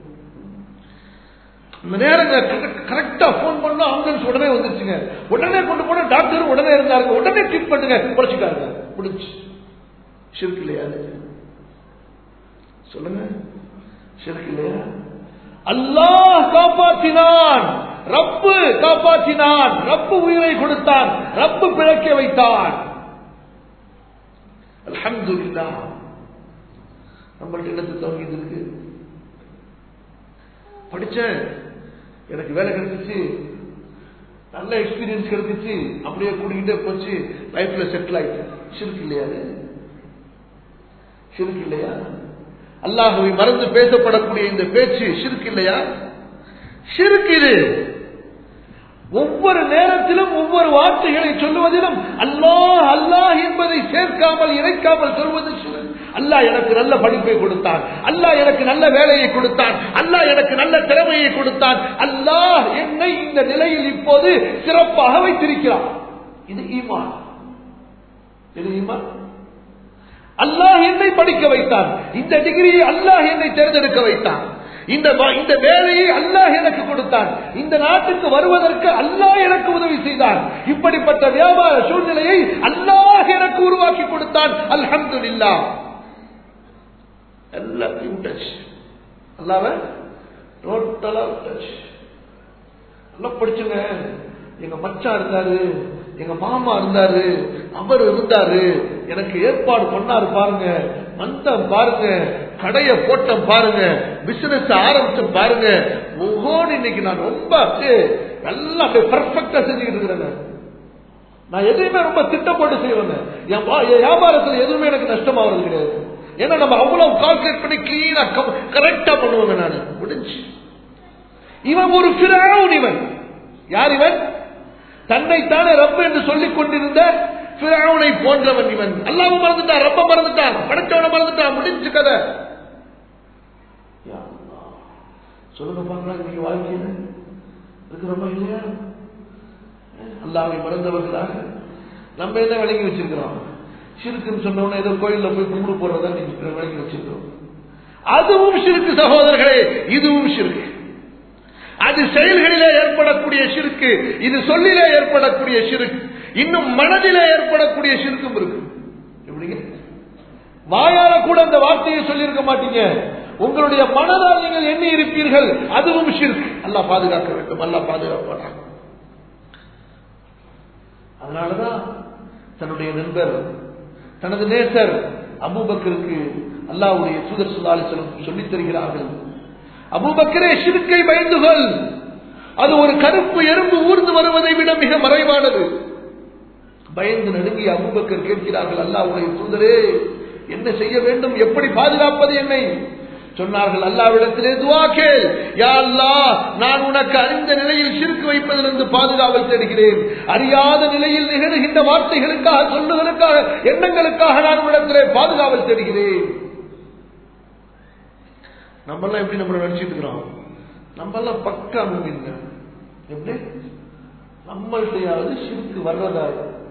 இந்த நேரங்க கரெக்டா போன் பண்ணா ஆம்புலன்ஸ் உடனே வந்துருச்சுங்க, உடனே கொண்டு போன டாக்டர் உடனே இருந்தாருங்க, உடனே ட்ரீட் பண்ணுங்க, குறைச்சிட்டாருங்க, முடிஞ்சு. ஷிர்க் இல்லையா சொல்லுங்க, ஷிர்க் இல்லையா? அல்லாஹ் காப்பாற்றினான், ரப்பு காப்பாற்றினான், ரப்பு உயிரை கொடுத்தான், ரப்பு பிழைக்க வைத்தான். அல்ஹம்துலில்லாஹ். நம்மள்ட்ட இடத்து தௌஹீத் இருக்கு. படிச்சேன், எனக்கு வேலை கிடைச்சிச்சு, நல்ல எக்ஸ்பீரியன்ஸ் கிடைச்சிச்சு, அப்படியே கூட்டிகிட்டே போச்சு, லைஃப்ல செட்டில் ஆயிட்டேன். ஷிர்க் இல்லையா? ஷிர்க் இல்லையா? அல்லாஹ்வை மறந்து பேசப்படக்கூடிய இந்த பேச்சு ஷிர்க் இல்லையா? ஷிர்க் இது. ஒவ்வொரு நேரத்திலும் ஒவ்வொரு வார்த்தைகளை சொல்லுவதிலும் அல்லாஹ் அல்லாஹ் என்பதை சேர்க்காமல் இணைக்காமல் சொல்வது ஷிர்க். அல்லாஹ் எனக்கு நல்ல படிப்பை கொடுத்தான், அல்லாஹ் எனக்கு நல்ல வேலையை கொடுத்தான், அல்லாஹ் எனக்கு நல்ல திறமையை கொடுத்தான், அல்லாஹ் என்னை இந்த நிலையில் இப்போது சிறப்பாக வைத்திருக்கிறான். இது ஈமான். இது ஈமான். அல்லாஹ் என்னை படிக்க வைத்தான், இந்த டிகிரியை அல்லாஹ் என்னை தேர்ந்தெடுக்க வைத்தான், இந்த வேலையை அல்லாஹ் எனக்கு கொடுத்தான், இந்த நாட்டுக்கு வருவதற்கு அல்லாஹ் எனக்கு உதவி செய்தான், இப்படிப்பட்ட வியாபார சூழ்நிலையை அல்லாஹ் எனக்கு உருவாக்கி கொடுத்தான். அல்ஹம்துலில்லாஹ். எல்லாத்தையும் டச், அல்லாஹ்வை டோட்டலா டச். எல்லாம் படிச்சுங்க, எங்க மச்சான் இருந்தாரு, எங்க மாமா இருந்தாரு, அவர் இருந்தாரு, எனக்கு ஏற்பாடு பண்ணாரு பாருங்க, மந்தம் பாருங்க, கடைய போட்டம் பாருங்க, பிசினஸ் ஆரம்பிச்ச பாருங்க, ஒவ்வொரு இன்னைக்கு நான் ரொம்ப நல்லா அப்படியே பெர்ஃபெக்டா செஞ்சுக்கிட்டு இருக்கிறேன். நான் எதுவுமே ரொம்ப திட்டம் போட்டு செய்வேங்க. என் வியாபாரத்தில் எதுவுமே எனக்கு நஷ்டமாவது கிடையாது. ஏன்னா நம்ம அவ்வளவு கால்குலேட் பண்ணி கிளீனா கரெக்டா பண்ணுவாங்க. நான் முடிஞ்சு. இவன் ஒரு ஃபிரௌன். இவன் யார்? இவன் தன்னைத்தானே ரப்ப என்று சொல்லிக் கொண்டிருந்த ஃபிரௌனை போன்றவன் இவன். அல்லாஹ்வை மறந்துட்டான், ரப்ப மறந்துட்டான், படைச்சவனை மறந்துட்டான், முடிஞ்சு கதை. சொல்லுங்க பாக்கலாம், இன்னைக்கு வாழ்க்கையில் இருக்கிறோமா இல்லையா? அல்லாஹ்வை மறந்தவர்களாக நம்ம என்ன விளங்கி வச்சிருக்கிறோம்? ஷிர்க்குன்னு சொன்னோம்னா ஏதோ கோயில்ல போய் கும்பிடு போடுறதா நீங்க விளங்கி வச்சிருக்கிறோம். அதுவும் ஷிர்க்கு சகோதரர்களே, இதுவும் ஷிர்க்கு. அது செயல்களிலே ஏற்படக்கூடிய ஷிர்க்கு, இது சொல்லிலே ஏற்படக்கூடிய ஷிர்க், இன்னும் மனதிலே ஏற்படக்கூடிய ஷிர்க்கும் இருக்கு. எப்படிங்க? வாயால கூட அந்த வார்த்தையை சொல்லியிருக்க மாட்டீங்க, உங்களுடைய மனதால் நீங்கள் எண்ணி இருப்பீர்கள், அதுவும் ஷிர்க். அல்லாஹ் பாதுகாக்க வேண்டும், அல்லாஹ் பாதுகாப்பான. அதனாலதான் தன்னுடைய நண்பர், தனது நேசர் அபூபக்கருக்கு அல்லாஹ்வுடைய தூதர் ஸல்லல்லாஹு அலைஹி வஸல்லம் சொல்லித் தருகிறார்கள், அபூபக்கரே ஷிர்க்கை பயந்துகொள், அது ஒரு கருப்பு எறும்பு ஊர்ந்து வருவதை விட மிக மறைவானது. பயந்து நடுங்கி அபூபக்கர் கேட்கிறார்கள், அல்லாஹ்வுடைய தூதரே என்ன செய்ய வேண்டும், எப்படி பாதுகாப்பது என்னை? சொன்னார்கள், அல்லாஹ்விடத்திலே துஆ கேள், யா அல்லாஹ் நான் உனக்கு அறிந்த நிலையில் ஷிர்க் வைப்பதிலிருந்து பாதுகாவல் தேடுகிறேன், அறியாத நிலையில் நிகழ்கின்ற வார்த்தைகளுக்காக, சொல்லுகளுக்காக, எண்ணங்களுக்காக நான் உன்னிடத்திலே பாதுகாவல் தேடுகிறேன். நம்மெல்லாம் எப்படி நம்ம நினைச்சிட்டு இருக்கிறோம்? நம்மெல்லாம் பக்கா முன்னிங்க. எப்படி நம்மள்டையாவது ஷிர்க் வர்றதா?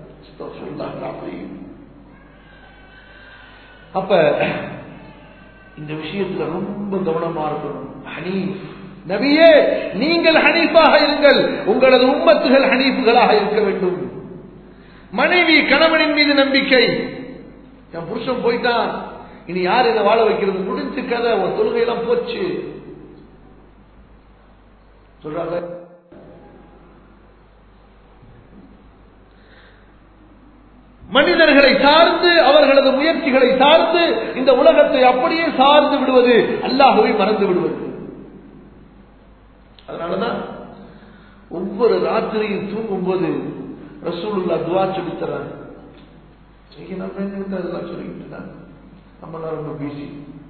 அப்ப இந்த விஷயத்துல ரொம்ப கவனமா இருக்கணும். ஹனீஃப் நபியே, நீங்கள் ஹனீஃபாக இருங்கள், உங்களது உம்மத்துகள் ஹனீஃப்களாக இருக்க வேண்டும். மனைவி கணவனின் மீது நம்பிக்கை, என் புருஷன் போயிட்டான், இனி யார் என்ன வாழ வைக்கிறது, முடிஞ்சு கதை, ஒரு தொழுகையெல்லாம் போச்சு சொல்றாங்க. மனிதர்களை சார்ந்து, அவர்களது முயற்சிகளை சார்ந்து, இந்த உலகத்தை அப்படியே சார்ந்து விடுவது, அல்லாஹ்வை மறந்து விடுவது. அதனாலதான் ஒவ்வொரு ராத்திரியில் தூங்கும் போது ரசூலுல்லாஹ் துஆ சொல்லித் தராங்க. அதெல்லாம் சொல்லிக்கிட்டு நம்மளால ரொம்ப பிஸி.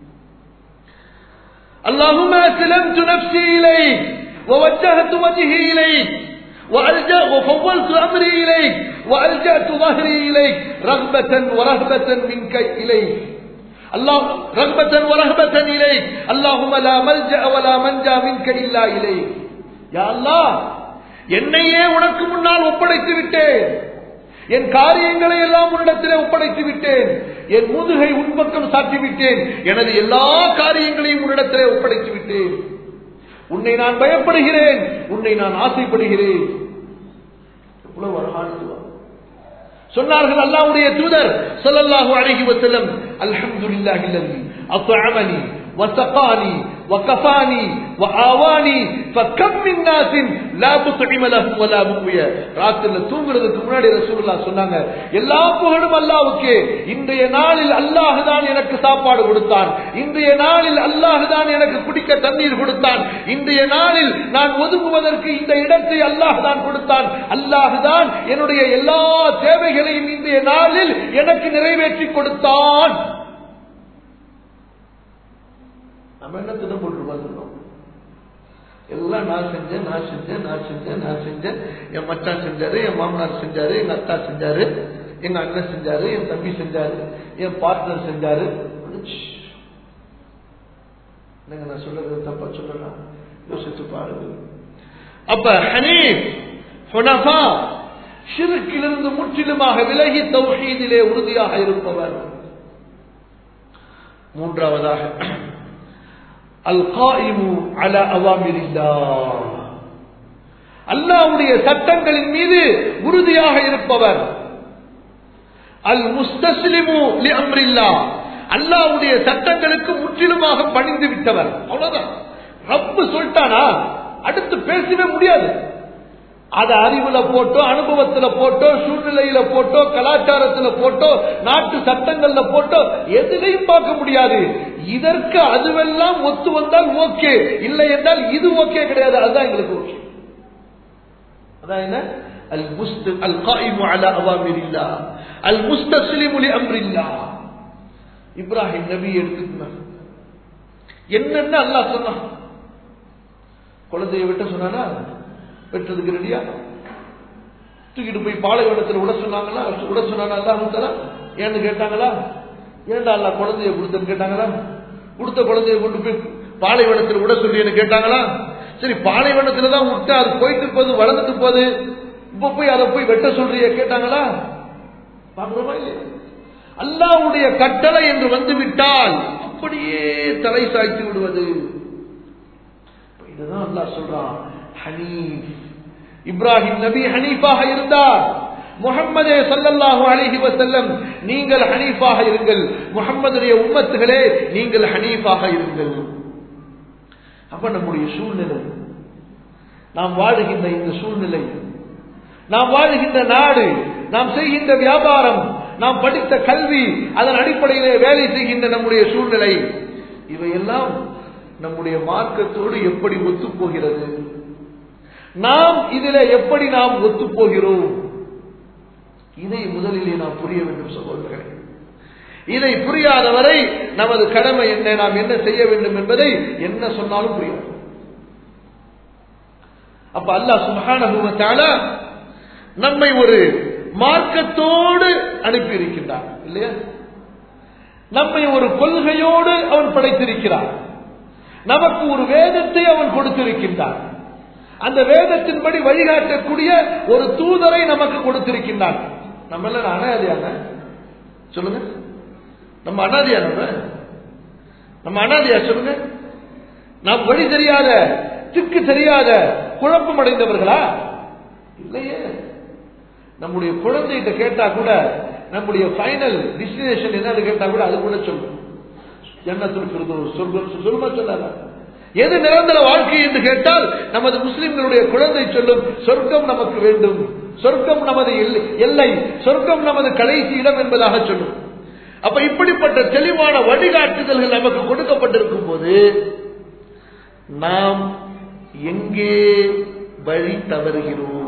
اللهم أسلمت نفسي إليك ووجهت وجهي إليك وفوضت أمري إليك وألجأت ظهري إليك رغبة ورهبة منك إليك رغبة ورهبة إليك اللهم لا ملجأ ولا منجا منك إلا إليك. يا الله என்னையே உனக்கு முன்னால் ஒப்படைத்து விட்டேன், என் காரியங்களை எல்லாம் உன்னிடத்திலே ஒப்படைத்து விட்டேன், என் முதுகை உன்பக்கம் சாட்டி விட்டேன், எனது எல்லா காரியங்களையும் உன்னிடத்திலே ஒப்படைத்து விட்டேன். உன்னை நான் பயப்படுகிறேன், உன்னை நான் ஆசைப்படுகிறேன். எவ்வளவு அழகான துஆ சொன்னார்கள் அல்லாஹ்வுடைய தூதர் ஸல்லல்லாஹு அலைஹி வஸல்லம். அல்ஹம்துலில்லாஹில்லஸீ அத்அமனி வஸகானி வகஃபானி வஆவானி ஃபகம் மின் நாஸின் லா துத்இம லஹும் வலா முக்விய. ராத்திரில தூங்குறதுக்கு முன்னாடி ரசூலுல்லாஹ் சொன்னாங்க, எல்லா புகழும் அல்லாஹ்வுக்கே, இன்றைய நாளில் அல்லாஹ் தான் எனக்கு சாப்பாடு கொடுத்தான், இன்றைய நாளில் அல்லாஹ் தான் எனக்கு குடிக்க தண்ணீர் கொடுத்தான், இன்றைய நாளில் நான் ஒதுங்குவதற்கு இந்த இடத்தை அல்லாஹ் தான் கொடுத்தான், அல்லாஹ் தான் என்னுடைய எல்லா தேவைகளையும் இன்றைய நாளில் எனக்கு நிறைவேற்றி கொடுத்தான். நம்ம என்ன திட்டம் போட்டுருக்கோம்? எல்லாம் நான் செஞ்சேன், நான் செஞ்சேன், நான் செஞ்சேன், நான் செஞ்சேன், என் மச்சான் செஞ்சாரு, என் மாமனார் செஞ்சாரு, எங்க அத்தா செஞ்சாரு, எங்க அண்ணன் செஞ்சாரு, என் தம்பி செஞ்சாரு, என் பார்ட்னர் செஞ்சாரு. நான் சொல்றது தப்பா சொல்லலாம், யோசித்து பாருங்க. அப்ப ஹனீஃப் ஹுனஃபா ஷிர்க்கிலிருந்து முற்றிலுமாக விலகி தௌஹீதிலே உறுதியாக இருப்பவர். மூன்றாவதாக அல்-காயிமு அலா அவாமிரில்லாஹ், அல்லாஹ்வுடைய சட்டங்களின் மீது உறுதியாக இருப்பவர். அல்-முஸ்தஸ்லிமு லிஅம்ரில்லாஹ், அல்லாஹ்வுடைய சட்டங்களுக்கு முற்றிலுமாக பணிந்து விட்டவர். அவ்வளவுதான். ரப்பு சொல்லிட்டானா அடுத்து பேசவே முடியாது. அத அறிவுல போட்டோ, அனுபவத்துல போட்டோ, சூழ்நிலையில போட்டோ, கலாச்சாரத்துல போட்டோ, நாட்டு சட்டங்கள்ல போட்டோ எதுலையும் பார்க்க முடியாது. இதற்கு அதுவெல்லாம் ஒத்து வந்தால் ஓகே, இல்லை என்றால் இது ஓகே கிடையாது. அதுதான் எங்களுக்கு ஓகே. அதான் என்ன? அல்-காயிமு அலா அவாமிரில்லாஹ் அல்-முஸ்தஸ்லிமு லிஅம்ரில்லாஹ். இப்ராஹிம் நபி எடுத்துக்கிட்டாங்க. என்னென்ன அல்லாஹ் சொன்னான்? குழந்தையை விட்ட சொன்னானா? பெற்றதுக்கு ரெடியா? தூக்கிட்டு போய் பாலைவனத்தில் விட சொன்னாங்களா? விட சொன்னானா அல்லாஹ்? ஏன்னு கேட்டாங்களா? ஏன்டா அல்லாஹ் குழந்தைய கொடுத்தன்னு கேட்டாங்களா? கொடுத்த குழந்தைய கொண்டு போய் பாலைவனத்தில் விட சொல்லி கேட்டாங்களா? சரி, பாலைவனத்துல தான் விட்டு அது போயிட்டு போது, வளர்ந்துட்டு போது, இப்ப போய் அதை போய் வெட்ட சொல்றிய கேட்டாங்களா? பார்க்கிறோமா இல்லையா? அல்லாஹ்வுடைய கட்டளை என்று வந்துவிட்டால் அப்படியே தலை சாய்த்து விடுவது. இதுதான் அல்லாஹ் சொல்றான் ஹனீஃப். இப்ராஹிம் நபி ஹனீஃபாக இருந்தார். முஹம்மதே ஸல்லல்லாஹு அலைஹி வஸல்லம் நீங்கள் ஹனீஃபாக இருங்கள், முஹம்மதுடைய உம்மத்துகளே நீங்கள் ஹனீஃபாக இருங்கள். அப்ப நம்முடைய சூழ்நிலை, நாம் வாழுகின்ற இந்த சூழ்நிலை, நாம் வாழுகின்ற நாடு, நாம் செய்கின்ற வியாபாரம், நாம் படித்த கல்வி, அதன் அடிப்படையிலே வேலை செய்கின்ற நம்முடைய சூழ்நிலை, இவையெல்லாம் நம்முடைய மார்க்கத்தோடு எப்படி ஒத்துப்போகிறது, நாம் இதில் எப்படி நாம் ஒத்துப்போகிறோம், இதை முதலிலே நாம் புரிய வேண்டும் சகோதரர்களே. இதை புரியாதவரை நமது கடமை என்ன, நாம் என்ன செய்ய வேண்டும் என்பதை என்ன சொன்னாலும் புரியாது. அப்ப அல்லாஹ் சுப்ஹானஹு வ தஆலா நம்மை ஒரு மார்க்கத்தோடு அனுப்பி இருக்கின்றார் இல்லையா? நம்மை ஒரு கொள்கையோடு அவன் படைத்திருக்கிறார். நமக்கு ஒரு வேதத்தை அவன் கொடுத்திருக்கின்றான். அந்த வேதத்தின்படி வழிகாட்டக்கூடிய ஒரு தூதரை நமக்கு கொடுத்திருக்கின்றான். நம்ம எல்லாம் அனாதையான சொல்லுங்க, நம்ம அனாதையான, நம்ம அனாதையா சொல்லுங்க? நாம் வழி தெரியாத, திக்கு தெரியாத, குழப்பம் அடைந்தவர்களா? இல்லையே. நம்முடைய குழந்தைகிட்ட கேட்டா கூட நம்முடைய ஃபைனல் டெஸ்டினேஷன் என்னன்னு கேட்டா கூட அது கூட சொல்லும், ஜன்னத்துல் ஃபிர்தௌஸ், சொர்க்கம் சொல்லுமா சொல்லாத? எது நிரந்தர வாழ்க்கை என்று கேட்டால் நமது முஸ்லிம்களுடைய குழந்தை சொல்லும், சொர்க்கம் நமக்கு வேண்டும், சொர்க்கம் நமது எல்லை, சொர்க்கம் நமது கடைசி இடம் என்பதாக சொல்லும். அப்ப இப்படிப்பட்ட தெளிவான வழிகாட்டுதல்கள் நமக்கு கொடுக்கப்பட்டிருக்கும் போது நாம் எங்கே வழி தவறுகிறோம்,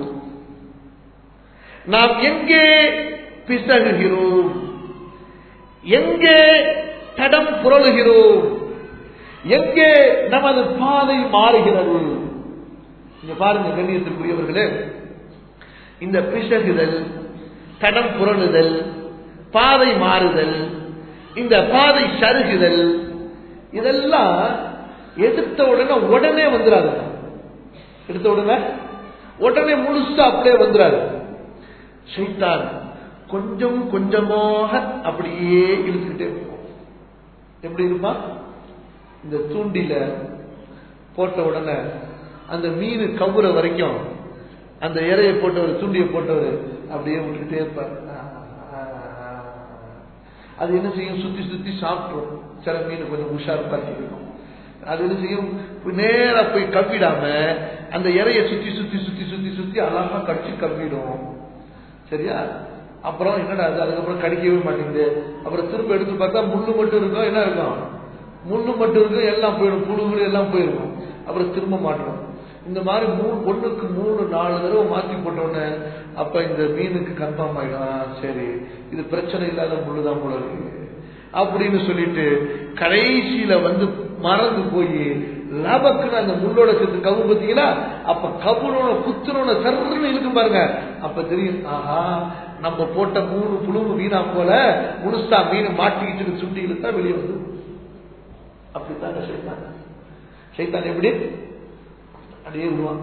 நாம் எங்கே பிசகுகிறோம், எங்கே தடம் புரளுகிறோம், எங்கே நமது பாதை மாறுகிறது? இங்க பாருங்க கண்ணியத்திற்குரியவர்களே, இந்த பிசகுதல், தடம் புரளுதல், பாதை மாறுதல், இந்த பாதை சருகுதல், இதெல்லாம் எடுத்த உடனே வந்துடாது. எடுத்த உடனே முழுசா அப்படியே வந்துடாது. ஷைத்தான் கொஞ்சம் கொஞ்சமாக அப்படியே இழுத்துக்கிட்டே இருக்கும். எப்படி இருப்பா? இந்த தூண்டில போட்ட உடனே அந்த மீன் கவுற வரைக்கும் அந்த இறையை போட்டவர், தூண்டிய போட்டவர் அப்படியே விட்டுக்கிட்டே இருப்பார். அது என்ன செய்யும்? சுத்தி சுத்தி சாப்பிடும். சில மீன் கொஞ்சம் உஷார் பார்த்து இருக்கும். அது என்ன செய்யும்? நேரா போய் கவ்விடாம அந்த இறைய சுத்தி சுத்தி சுத்தி சுத்தி சுத்தி அழகா கடிச்சு கவ்விடும். சரியா? அப்புறம் என்னடா அது, அதுக்கப்புறம் கடிக்கவே மாட்டேங்குது. அப்புறம் திரும்ப எடுத்து பார்த்தா முள்ளு மட்டும் இருக்கும். என்ன இருக்கும்? முள்ளு மட்டும் இருக்கும், எல்லாம் போயிடும், புழுகள் எல்லாம் போயிருக்கும். அப்புறம் திரும்ப மாட்டோம். இந்த மாதிரி 1க்கு 3 4 தடவை மாற்றி போட்டோன்னு அப்ப இந்த மீனுக்கு கன்ஃபார்ம் ஆயிடும், சரி இது பிரச்சனை இல்லாத முள்ளுதான் போல இருக்கு அப்படின்னு சொல்லிட்டு கடைசியில மறந்து போய் லாபக்குன்னு அந்த முள்ளோட சேர்த்து கவு பார்த்தீங்களா? அப்ப கவுனோட குத்துனோட சர்ன்னு இழுக்கும் பாருங்க. அப்ப தெரியும், ஆஹா நம்ம போட்ட 3 புழுவு வீணா போல முழுசா மீன் மாட்டிக்கிட்டு சுண்டி இழுத்தா வெளியே வந்து. அப்படித்தாங்க சைத்தான். சைத்தான் எப்படி அப்படியே விடுவான்.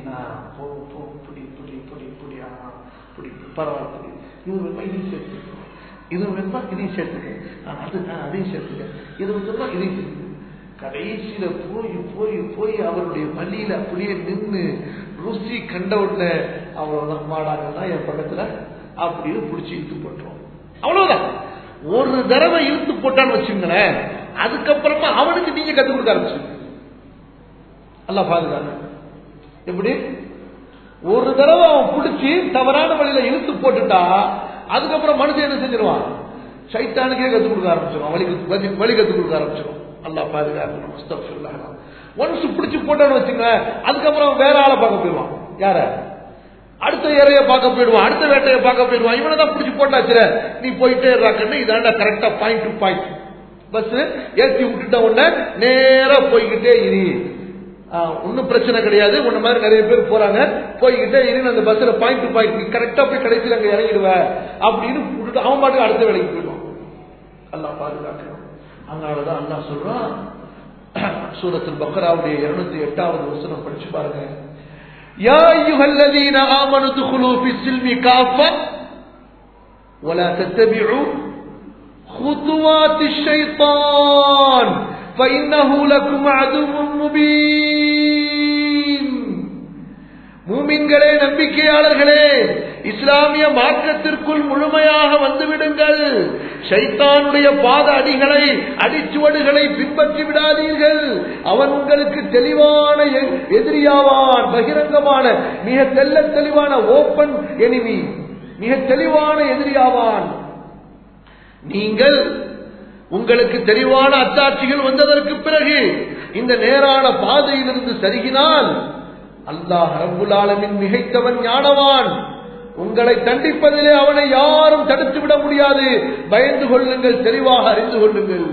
பரவாயில்ல, இது வேணுமா இதையும் சேர்த்துக்க, இது வேணுமா இதையும் சேர்த்துக்க, அதையும் சேர்த்துக்க, இது வேணுமா இதையும் சேர்த்துக்க. கடைசியில போய் போய் போய் அவருடைய பள்ளியில அப்படியே நின்று ருசி கண்ட உடனே அவரோட மாடாங்கன்னா என் பக்கத்துல அப்படின்னு பிடிச்சி இழுத்து போட்டுருவோம். அவ்வளவுதான். ஒரு தடவை இழுத்து போட்டான்னு வச்சுங்களேன், அதுக்கப்புறமா அவனுக்கு நீங்க கத்துக் கொடுக்க ஆரம்பிச்சு. நல்லா பாதுகாக்க. எப்படி? ஒரு தடவை அவன் பிடிச்சி தவறான வழியில இழுத்து போட்டுட்டா அதுக்கப்புறம் மனுஷன் என்ன செஞ்சிருவான்? சைத்தானுக்கே கத்துக் கொடுக்க ஆரம்பிச்சிடும், வழி கத்துக் கொடுக்க ஆரம்பிச்சிடும். அல்லாஹ் பாதுகாக்கணும். அஸ்தக்ஃபிருல்லாஹ். ஒன்ஸ் பிடிச்சு போட்டான்னு வச்சுங்க, அதுக்கப்புறம் வேற ஆளை பார்க்க போயிடுவான். யார? அடுத்த இறைய பார்க்க போயிடுவான், அடுத்த வேட்டையை பார்க்க போயிடுவான். இவனை தான் பிடிச்சி போட்டாச்சுல, நீ போயிட்டே இருக்கான்னு இதாண்டா கரெக்டா பாயிண்ட் டு பாயிண்ட் பஸ் ஏற்றி விட்டுட்ட உடனே நேரா போய்கிட்டே இரு, ஒன்னும் பிரச்சனை கிடையாது, உன்ன மாதிரி நிறைய பேர் போறாங்க, போய்கிட்டே இரு, அந்த பஸ்ல பாயிண்ட் டு பாயிண்ட் கரெக்டா போய் கடைசியில் அங்க இறங்கிடுவ அப்படின்னு அவன் பாட்டுக்கு அடுத்த வேலைக்கு போயிடுவான். அல்லாஹ் பாதுகாக்கணும். அதனாலதான் அல்லாஹ் சொல்றான், சூரத்துல் பக்ராவுடைய 208வது வசனம் படிச்சு பாருங்க. யா அய்யுஹல்லதீன ஆமனு துகுலூ ஃபிஸ்ஸில்மி காஃபா, ولا تتبعوا خطوات الشيطان فإنه لكم عدو مبين. மூமின்களே, நம்பிக்கையாளர்களே, இஸ்லாமிய மார்க்கத்திற்குள் முழுமையாக வந்துவிடுங்கள். ஷைத்தானுடைய பாத அடிகளை, அடிச்சுவடுகளை பின்பற்றி விடாதீர்கள். அவன் உங்களுக்கு தெளிவான எதிரியாவான். பகிரங்கமான, மிக தெளிவான ஓபன் எனிமி, மிக தெளிவான எதிரியாவான். நீங்கள் உங்களுக்கு தெளிவான அத்தாட்சிகள் வந்ததற்கு பிறகு இந்த நேரான பாதையிலிருந்து சருகினால் அல்லாஹ் ரப்புல் ஆலமீன் மிகைத்தவன், ஞானவான். உங்களை தண்டிப்பதிலே அவனை யாரும் தடுத்து விட முடியாது. பயந்து கொள்ளுங்கள், தெளிவாக அறிந்து கொள்ளுங்கள்.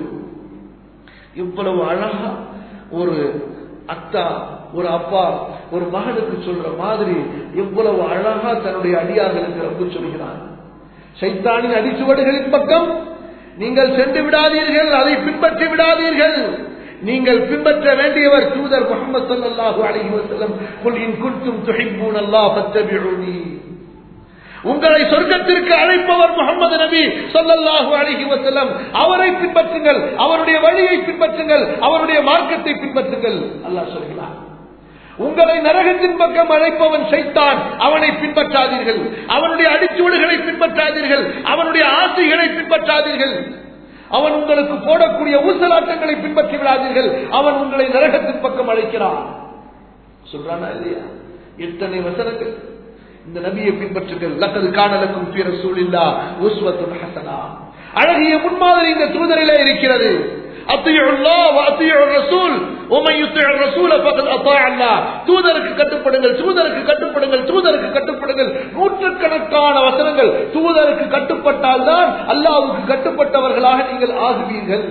இவ்வளவு அழகா ஒரு அத்தா, ஒரு அப்பா, ஒரு மகனுக்கு சொல்ற மாதிரி எவ்வளவு அழகா தன்னுடைய அடியார்களுக்கு ரப்பு சொல்கிறான். ஷைத்தானின் அடிச்சுவடுகளின் பக்கம் நீங்கள் சென்று விடாதீர்கள், அதை பின்பற்றி விடாதீர்கள். நீங்கள் பின்பற்ற வேண்டியவர் தூதர் முஹம்மது ஸல்லல்லாஹு அலைஹி வஸல்லம். குல் இன் குன்தும் துஹிப்பூனல்லாஹ ஃபத்தபிஊனி. உங்களை சொர்க்கத்திற்கு அழைப்பவர் முஹம்மது நபி ஸல்லல்லாஹு அலைஹி வஸல்லம். அவரை பின்பற்றுங்கள், அவருடைய வழியை பின்பற்றுங்கள், அவருடைய மார்க்கத்தை பின்பற்றுங்கள். அல்லாஹ் சொல்கிறார். உங்களை நரகத்தின் பக்கம் அழைப்பவன் ஷைத்தான், அவனை பின்பற்றாதீர்கள். அவனுடைய அடிச்சுவடுகளை பின்பற்றாதீர்கள். அவனுடைய ஆசைகளை பின்பற்றாதீர்கள். அவன் உங்களுக்கு போடக்கூடிய ஊசலாட்டங்களை பின்பற்றி விடாதீர்கள். அவன் உங்களை நரகத்தின் பக்கம் அழைக்கிறான். சொல்றானா இல்லையா? எத்தனை வசனங்கள். இந்த நபியை பின்பற்றுங்கள். லக்கது கான லக்கும் ஃபீ ரசூலில்லாஹ் உஸ்வத்துன் ஹஸனா. அழகிய முன்மாதிரி இந்த தூதரிலே இருக்கிறது. அத்தியுல்லாஹ் வ அத்தியுர் ரசூல் வமன் யுத்திர் ரசூல ஃபகத் அத்தா அல்லாஹ். தூதருக்கு கட்டுப்படுங்கள், தூதருக்கு கட்டுப்படுங்கள், தூதருக்கு கட்டுப்படுங்கள். நூற்றுக்கணக்கான வசனங்கள். தூதருக்கு கட்டுப்பட்டால் தான் அல்லாஹ்வுக்கு கட்டுப்பட்டவர்களாக நீங்கள் ஆகுவீர்கள்.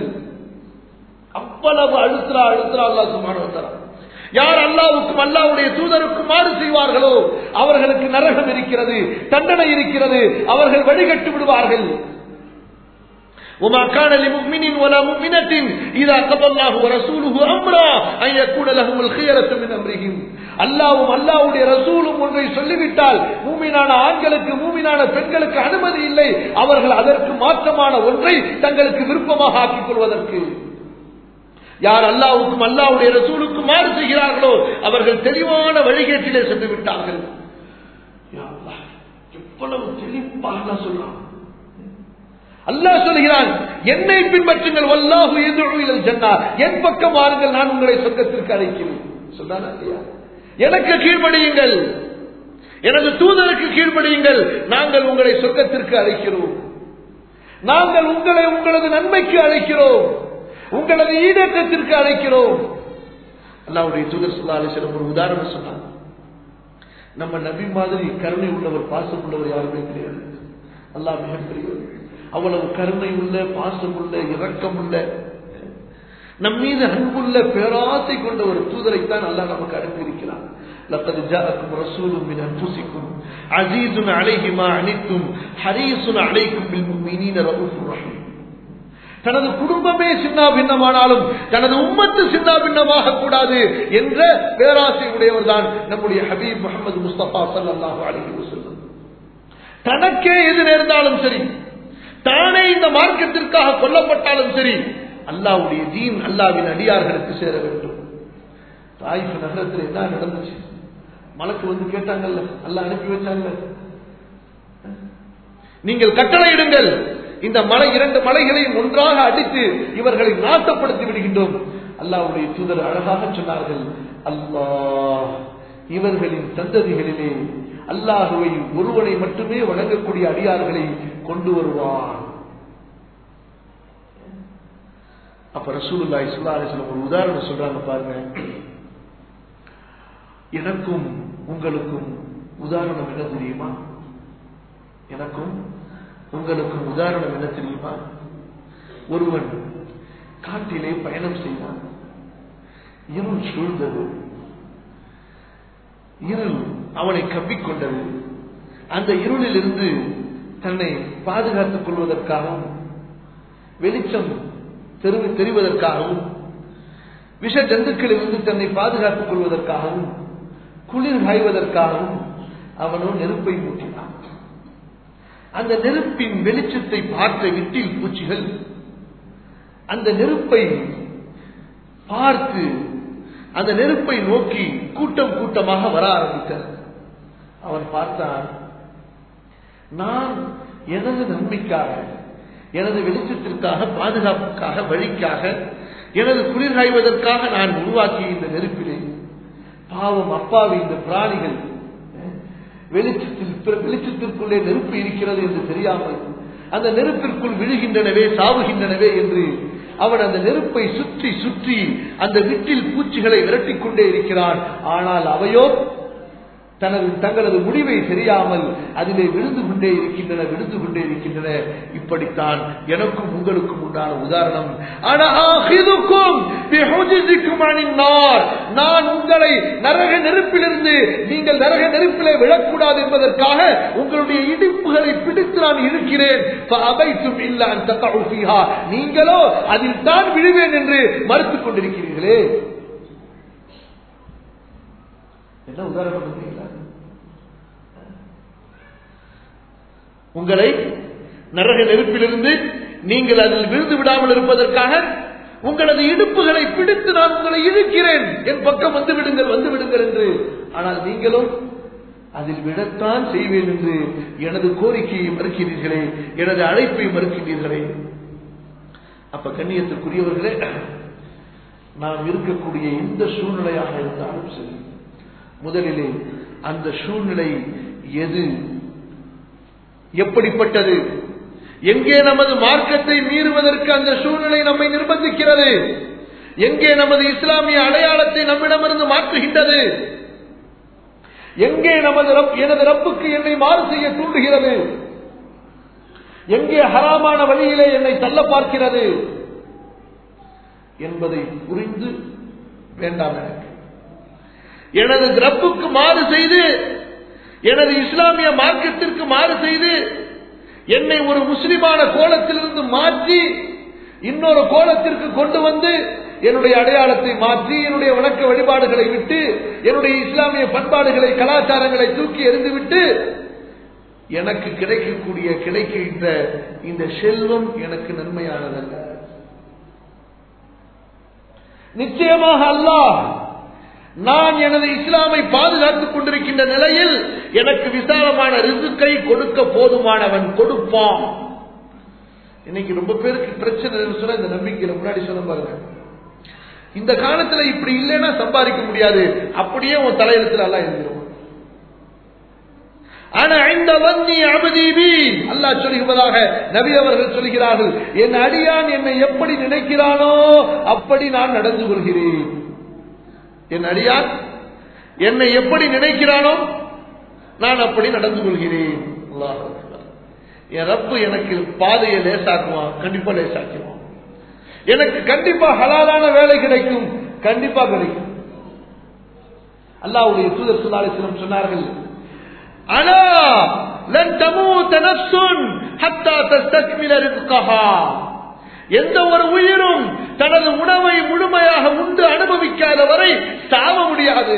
அவ்வளவு அழுத்தா அல்லாஹ் சுப்ஹானஹு வ தஆலா. யார் அல்லாஹ்வுக்கும் அல்லாஹ்வுடைய தூதருக்கும் மாறு செய்வார்களோ அவர்களுக்கு நரகம் இருக்கிறது, தண்டனை இருக்கிறது. அவர்கள் வழிகட்டு விடுவார்கள். وما كان لمؤمن ولا مؤمنة إذا قضى الله ورسوله أمرا أن يكون لهم الخيرة من أمرهم. அல்லாஹ்வும் அல்லாஹ்வுடைய ரசூலும் ஒன்றை சொல்லிவிட்டால் மூமினான ஆண்களுக்கு, மூமினான பெண்களுக்கு அனுமதி இல்லை அவர்கள் அதற்கு மாற்றமான ஒன்றை தங்களுக்கு விருப்பமாக ஆக்கிக் கொள்வதற்கு. யார் அல்லாஹ்வுக்கும் அல்லாஹ்வுடைய ரசூலுக்கும் மாறு செய்கிறார்களோ அவர்கள் தெளிவான வழிகேட்டிலே சென்று விட்டார்கள். யா அல்லாஹ், எவ்வளவு தெளிவாக சொல்றான். அல்லாஹ் சொல்கிறான், என்னை பின்பற்றுங்கள். வல்லாஹு யதுஉ இலல் ஜன்னah. என் பக்கம் வாருங்கள், நான் உங்களை சொர்க்கத்திற்கு அழைக்கிறேன். சொல்றானா இல்லையா? எனக்கு கீழ்ப்படியுங்கள், எனது தூதருக்கு கீழ்ப்படியுங்கள், நாங்கள் உங்களை சொர்க்கத்திற்கு அழைக்கிறோம். நாங்கள் உங்களை உங்களது நன்மைக்கு அழைக்கிறோம், உங்களது ஈடேற்றத்திற்கு அழைக்கிறோம். அல்லாஹ்வுடைய தூதர் ஸல்லல்லாஹு அலைஹி வஸல்லம் ஒரு உதாரணம் சொன்னார். நம்ம நபி மாதிரி கருணை உள்ளவர், பாசம் உள்ளவர் யாருமே கிடையாது. அல்லாஹ் மிகப்பெரியவர். அவ்வளவு கருணை உள்ள, பாசம் உள்ள, இரக்கம் உள்ள, நம் மீது அன்புள்ள, பேராசை கொண்ட ஒரு தூதரைத்தான் அல்லாஹ் நமக்கு அனுப்பியிருக்கிறார். லக்கத் ஜாஅக்கும் ரசூலும் மின் அன்ஃபுசிக்கும் அஸீஸுன் அலைஹி மா அனித்தும் ஹரீஸுன் அலைக்கும் பில் முஃமினீன ரഊஃபுர் ரஹீம். தனது குடும்பமே சின்ன பின்னமானாலும் தனது உம்மத்து சின்ன பின்னமாக கூடாது என்ற பேராசை உடையவர் தான் நம்முடைய ஹபீப் முஹம்மது முஸ்தபா ஸல்லல்லாஹு அலைஹி வஸல்லம். தனக்கே எது நேர்ந்தாலும் சரி, தானே இந்த மார்க்கத்திற்காக கொல்லப்பட்டாலும் சரி, அல்லாஹ்வுடைய தீன் அல்லாஹ்வின் அடியார்களுக்கு சேர வேண்டும். தாயிஃப் நகரத்தில் என்ன நடந்துச்சு? மலக்கு வந்து கேட்டாங்கல்ல, அல்லாஹ் அனுப்பி வச்சாங்க, நீங்கள் கட்டளையிடுங்கள், இந்த மலை, இரண்டு மலைகளையும் ஒன்றாக அடித்து இவர்களை நாசப்படுத்தி விடுகின்றோம். அல்லாஹ்வுடைய தூதர் அழகாக சொன்னார்கள், அல்லாஹ் இவர்களின் சந்ததிகளிலே அல்லாஹ்வை ஒருவனை மட்டுமே வணங்கக்கூடிய அடியார்களை கொண்டு வருவான். அப்ப ரசூலுல்லாஹி ஸல்லல்லாஹு அலைஹி வஸல்லம் ஒரு உதாரணம் சொல்றாங்க பாருங்க. எனக்கும் உங்களுக்கும் உதாரணம் என்ன தெரியுமா? எனக்கும் உங்களுக்கும் உதாரணம் என்ன தெரியுமா? ஒருவன் காட்டிலே பயணம் செய்தான். இருள் சூழ்ந்தது, இருள் அவனை கவ்விக்கொண்டது. அந்த இருளில் இருந்து தன்னை பாதுகாத்துக் கொள்வதற்காகவும், வெளிச்சம் தெரிவதற்காகவும், விஷ ஜந்துக்களிலிருந்து தன்னை பாதுகாத்துக் கொள்வதற்காகவும், குளிர் காய்வதற்காகவும் அவனோ நெருப்பை மூட்டினான். அந்த நெருப்பின் வெளிச்சத்தை பார்த்த விட்டில் பூச்சிகள் அந்த நெருப்பை பார்த்து அந்த நெருப்பை நோக்கி கூட்டம் கூட்டமாக வர ஆரம்பித்தனர். அவன் பார்த்தான், நான் எனது நன்மைக்காக, எனது வெளிச்சத்திற்காக, பாதுகாப்புக்காக, வழிக்காக, எனது குளிர் காய்வதற்காக நான் உருவாக்கிய இந்த நெருப்பிலே பாவம் அப்பாவி இந்த பிராணிகள் வெளிச்சத்திற்குள்ளே நெருப்பு இருக்கிறது என்று தெரியாமல் அந்த நெருப்பிற்குள் விழுகின்றனவே, சாவுகின்றனவே என்று அவன் அந்த நெருப்பை சுற்றி சுற்றி அந்த விட்டில் பூச்சிகளை விரட்டிக் கொண்டே இருக்கிறான். ஆனால் அவையோ தங்களது முடிவை தெரியாமல் அதிலே விழுந்து கொண்டே இருக்கின்றன. இப்படித்தான் எனக்கும் உங்களுக்கும் உண்டான உதாரணம். நான் உங்களை நரக நெருப்பிலிருந்து நீங்கள் நரக நெருப்பிலே விழக்கூடாது என்பதற்காக உங்களுடைய இடுப்புகளை பிடித்து நான் இருக்கிறேன். நீங்களோ அதில் தான் விழுவேன் என்று மறுத்துக் கொண்டிருக்கிறீர்களே. என்ன உதாரணம் பண்றீங்களா? உங்களை நரக நெருப்பிலிருந்து நீங்கள் அதில் விழுந்து விடாமல் இருப்பதற்காக உங்களது இடுப்புகளை பிடித்து நான் உங்களை இழுக்கிறேன், என் பக்கம் வந்து விடுங்கள் என்று. ஆனால் நீங்களும் அதில் விடத்தான் செய்வேன் என்று எனது கோரிக்கையை மறுக்கிறீர்களே, எனது அழைப்பை மறுக்கிறீர்களே. அப்ப கண்ணியத்திற்குரியவர்களே, நாம் இருக்கக்கூடிய எந்த சூழ்நிலையாக இருந்தாலும் சரி, முதலிலே அந்த சூழ்நிலை எது, எப்படிப்பட்டது, எங்கே நமது மார்க்கத்தை மீறுவதற்கு அந்த சூழ்நிலை நம்மை நிர்பந்திக்கிறது, எங்கே நமது இஸ்லாமிய அடையாளத்தை நம்மிடமிருந்து மாற்றுகின்றது, எங்கே எனது ரப்புக்கு என்னை மாறு செய்ய தூண்டுகிறது, எங்கே ஹராமான வழியிலே என்னை தள்ள பார்க்கிறது என்பதை புரிந்து வேண்டாம். எனது ரப்புக்கு மாறு செய்து, எனது இஸ்லாமிய மார்க்கத்திற்கு மாறு செய்து, என்னை ஒரு முஸ்லிமான கோலத்திலிருந்து மாற்றி இன்னொரு கோலத்திற்கு கொண்டு வந்து என்னுடைய அடையாளத்தை மாற்றி என்னுடைய வணக்க வழிபாடுகளை விட்டு என்னுடைய இஸ்லாமிய பண்பாடுகளை கலாச்சாரங்களை தூக்கி எறிந்துவிட்டு எனக்கு கிடைக்கின்ற இந்த செல்வம் எனக்கு நன்மையானதல்ல. நிச்சயமாக அல்லாஹ் நான் எனது இஸ்லாமை பாதுகாத்துக் கொண்டிருக்கின்ற நிலையில் எனக்கு விசாலமான ரிசுக்கை கொடுக்க போதுமானவன் கொடுப்பான். இன்னைக்கு ரொம்ப பேருக்கு பிரச்சனை சொன்ன இந்த நம்பிக்கையில முன்னாடி சொன்ன பாருங்க, இந்த காலத்துல இப்படி இல்லைன்னா சம்பாதிக்க முடியாது, அப்படியே உன் தலையெழுத்துல எல்லாம் எழுதிடும். ஆனா இந்த வன்னி அபதீபி அல்லாஹ் சொல்லுவதாக நபி அவர்கள் சொல்கிறார்கள், என் அடியான் என்னை எப்படி நினைக்கிறானோ அப்படி நான் நடந்து கொள்கிறேன். என் அடியான் என்னை எப்படி நினைக்கிறானோ நான் அப்படி நடந்து கொள்கிறேன். அல்லாஹ் அக்பர். என் ரப்பு எனக்கு பாதையை லேசாக்குவான், கண்டிப்பா லேசாக்குவான். எனக்கு கண்டிப்பா ஹலாலான வேலை கிடைக்கும், கண்டிப்பா கிடைக்கும். அல்லாஹ்வுடைய தூதர் ஸல்லல்லாஹு அலைஹி வஸல்லம் சொன்னார்கள், அலா லன் தமூத நஃப்ஸுன் ஹத்தா தஸ்தக்மில ரிஸ்கஹா. எந்த ஒரு உயிரும் தனது உணவை முழுமையாக உண்டு அனுபவிக்காத வரை சாவ முடியாது.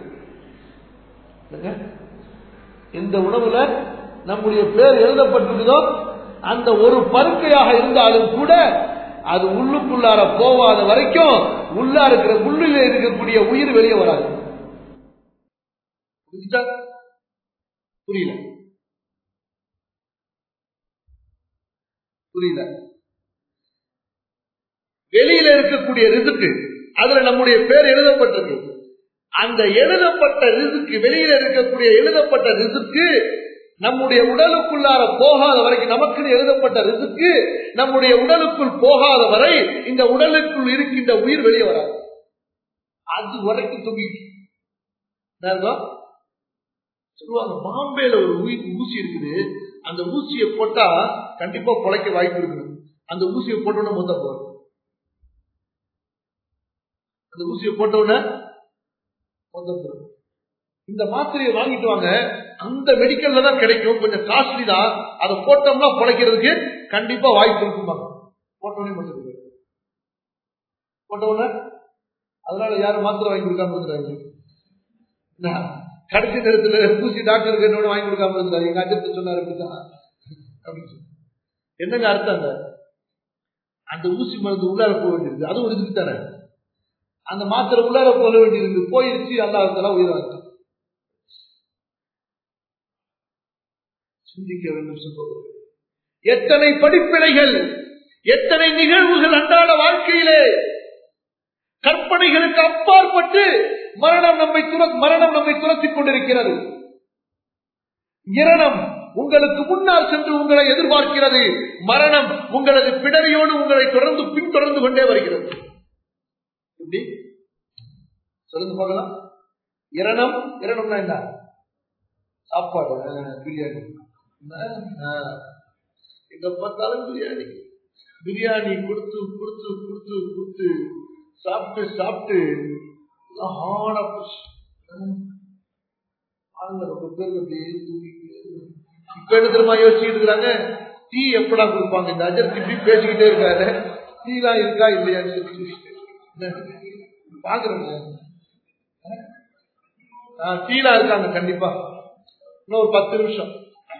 எந்த உணவுல நம்முடைய பேர் எழுதப்பட்டிருந்ததோ அந்த ஒரு பருக்கையாக இருந்தாலும் கூட அது உள்ளுக்குள்ளார போவாத வரைக்கும் உள்ளிலே இருக்கக்கூடிய உயிர் வெளியே வராது. புரியல? வெளியில இருக்கக்கூடிய ரிசுக்கு அதுல நம்முடைய பேர் எழுதப்பட்டது. அந்த எழுதப்பட்ட ரிசுக்கு, வெளியில இருக்கக்கூடிய எழுதப்பட்ட ரிசுக்கு நம்முடைய உடலுக்குள்ளார போகாத வரைக்கும், நமக்கு எழுதப்பட்ட ரிசுக்கு நம்முடைய உடலுக்குள் போகாத வரை இந்த உடலுக்குள் இருக்கின்ற உயிர் வெளியே வராது. அது வரைக்கும் தொங்கிட்டு சொல்லுவாங்க. பாம்பேல ஒரு ஊசி இருக்குது, அந்த ஊசியை போட்டா கண்டிப்பா பொழைக்க வாய்ப்பு இருக்குது. அந்த ஊசியை போட்டோன்னு மொத்த போறோம். அந்த ஊசியை போட்டோன்னு மொத்த போறோம். இந்த மாத்திரையை வாங்கிட்டு வாங்க, அந்த மெடிக்கல்ல தான் கிடைக்கும், கொஞ்சம் காஸ்ட்லி தான். அதை போட்டோம்னா பொழைக்கிறதுக்கு கண்டிப்பா வாய்ப்பு இருக்குமாங்க. போட்டோன்னே மட்டும் போட்டோன்னு அதனால யாரும் மாத்திரை வாங்கி கொடுக்காம இருக்கிறாங்க. கடைசி நேரத்தில் ஊசி டாக்டருக்கு என்னோட வாங்கி கொடுக்காம இருந்தாரு. எங்க அஜத்து சொன்னாரு, அப்படின்னு சொல்லி என்னங்க அர்த்தம்? அந்த ஊசி மருந்து உள்ளார போக வேண்டியிருக்கு, அது ஒரு இதுக்கு தானே. அந்த மாத்திரை உள்ளார போக வேண்டியிருக்கு, போயிருச்சு, அல்லாஹ் உயிராக சிந்திக்க வேண்டும் சகோதரர். எத்தனை படிப்பினைகள், எத்தனை நிகழ்வுகள் அன்றாட வாழ்க்கையிலே கற்பனைகளுக்கு அப்பாற்பட்டு மரணம் நம்மை துரத்திக் கொண்டிருக்கிறது. இரணம் உங்களுக்கு முன்னால் சென்று உங்களை எதிர்பார்க்கிறது. மரணம் உங்களது பிடரியோடு உங்களை பின்தொடர்ந்து கொண்டே வருகிறது. எப்படி சொல்லுங்க பார்க்கலாம். இரணம்னா என்ன? சாப்பாடு, பிரியாணி. எங்க பார்த்தாலும் பிரியாணி கொடுத்து கொடுத்து கொடுத்து கொடுத்து சாப்பிட்டு சாப்பிட்டு ரொம்ப பேர் இப்ப என்ன தெரியுமா யோசிச்சுட்டு இருக்கிறாங்க? டீ எப்படா கொடுப்பாங்க? இந்த அஜர் இப்படி பேசிக்கிட்டே இருக்காரு, டீ எல்லாம் இருக்கா இல்லையான்னு பாக்குறேங்க. டீலா இருக்காங்க கண்டிப்பா. இன்னும் ஒரு 10 நிமிஷம்.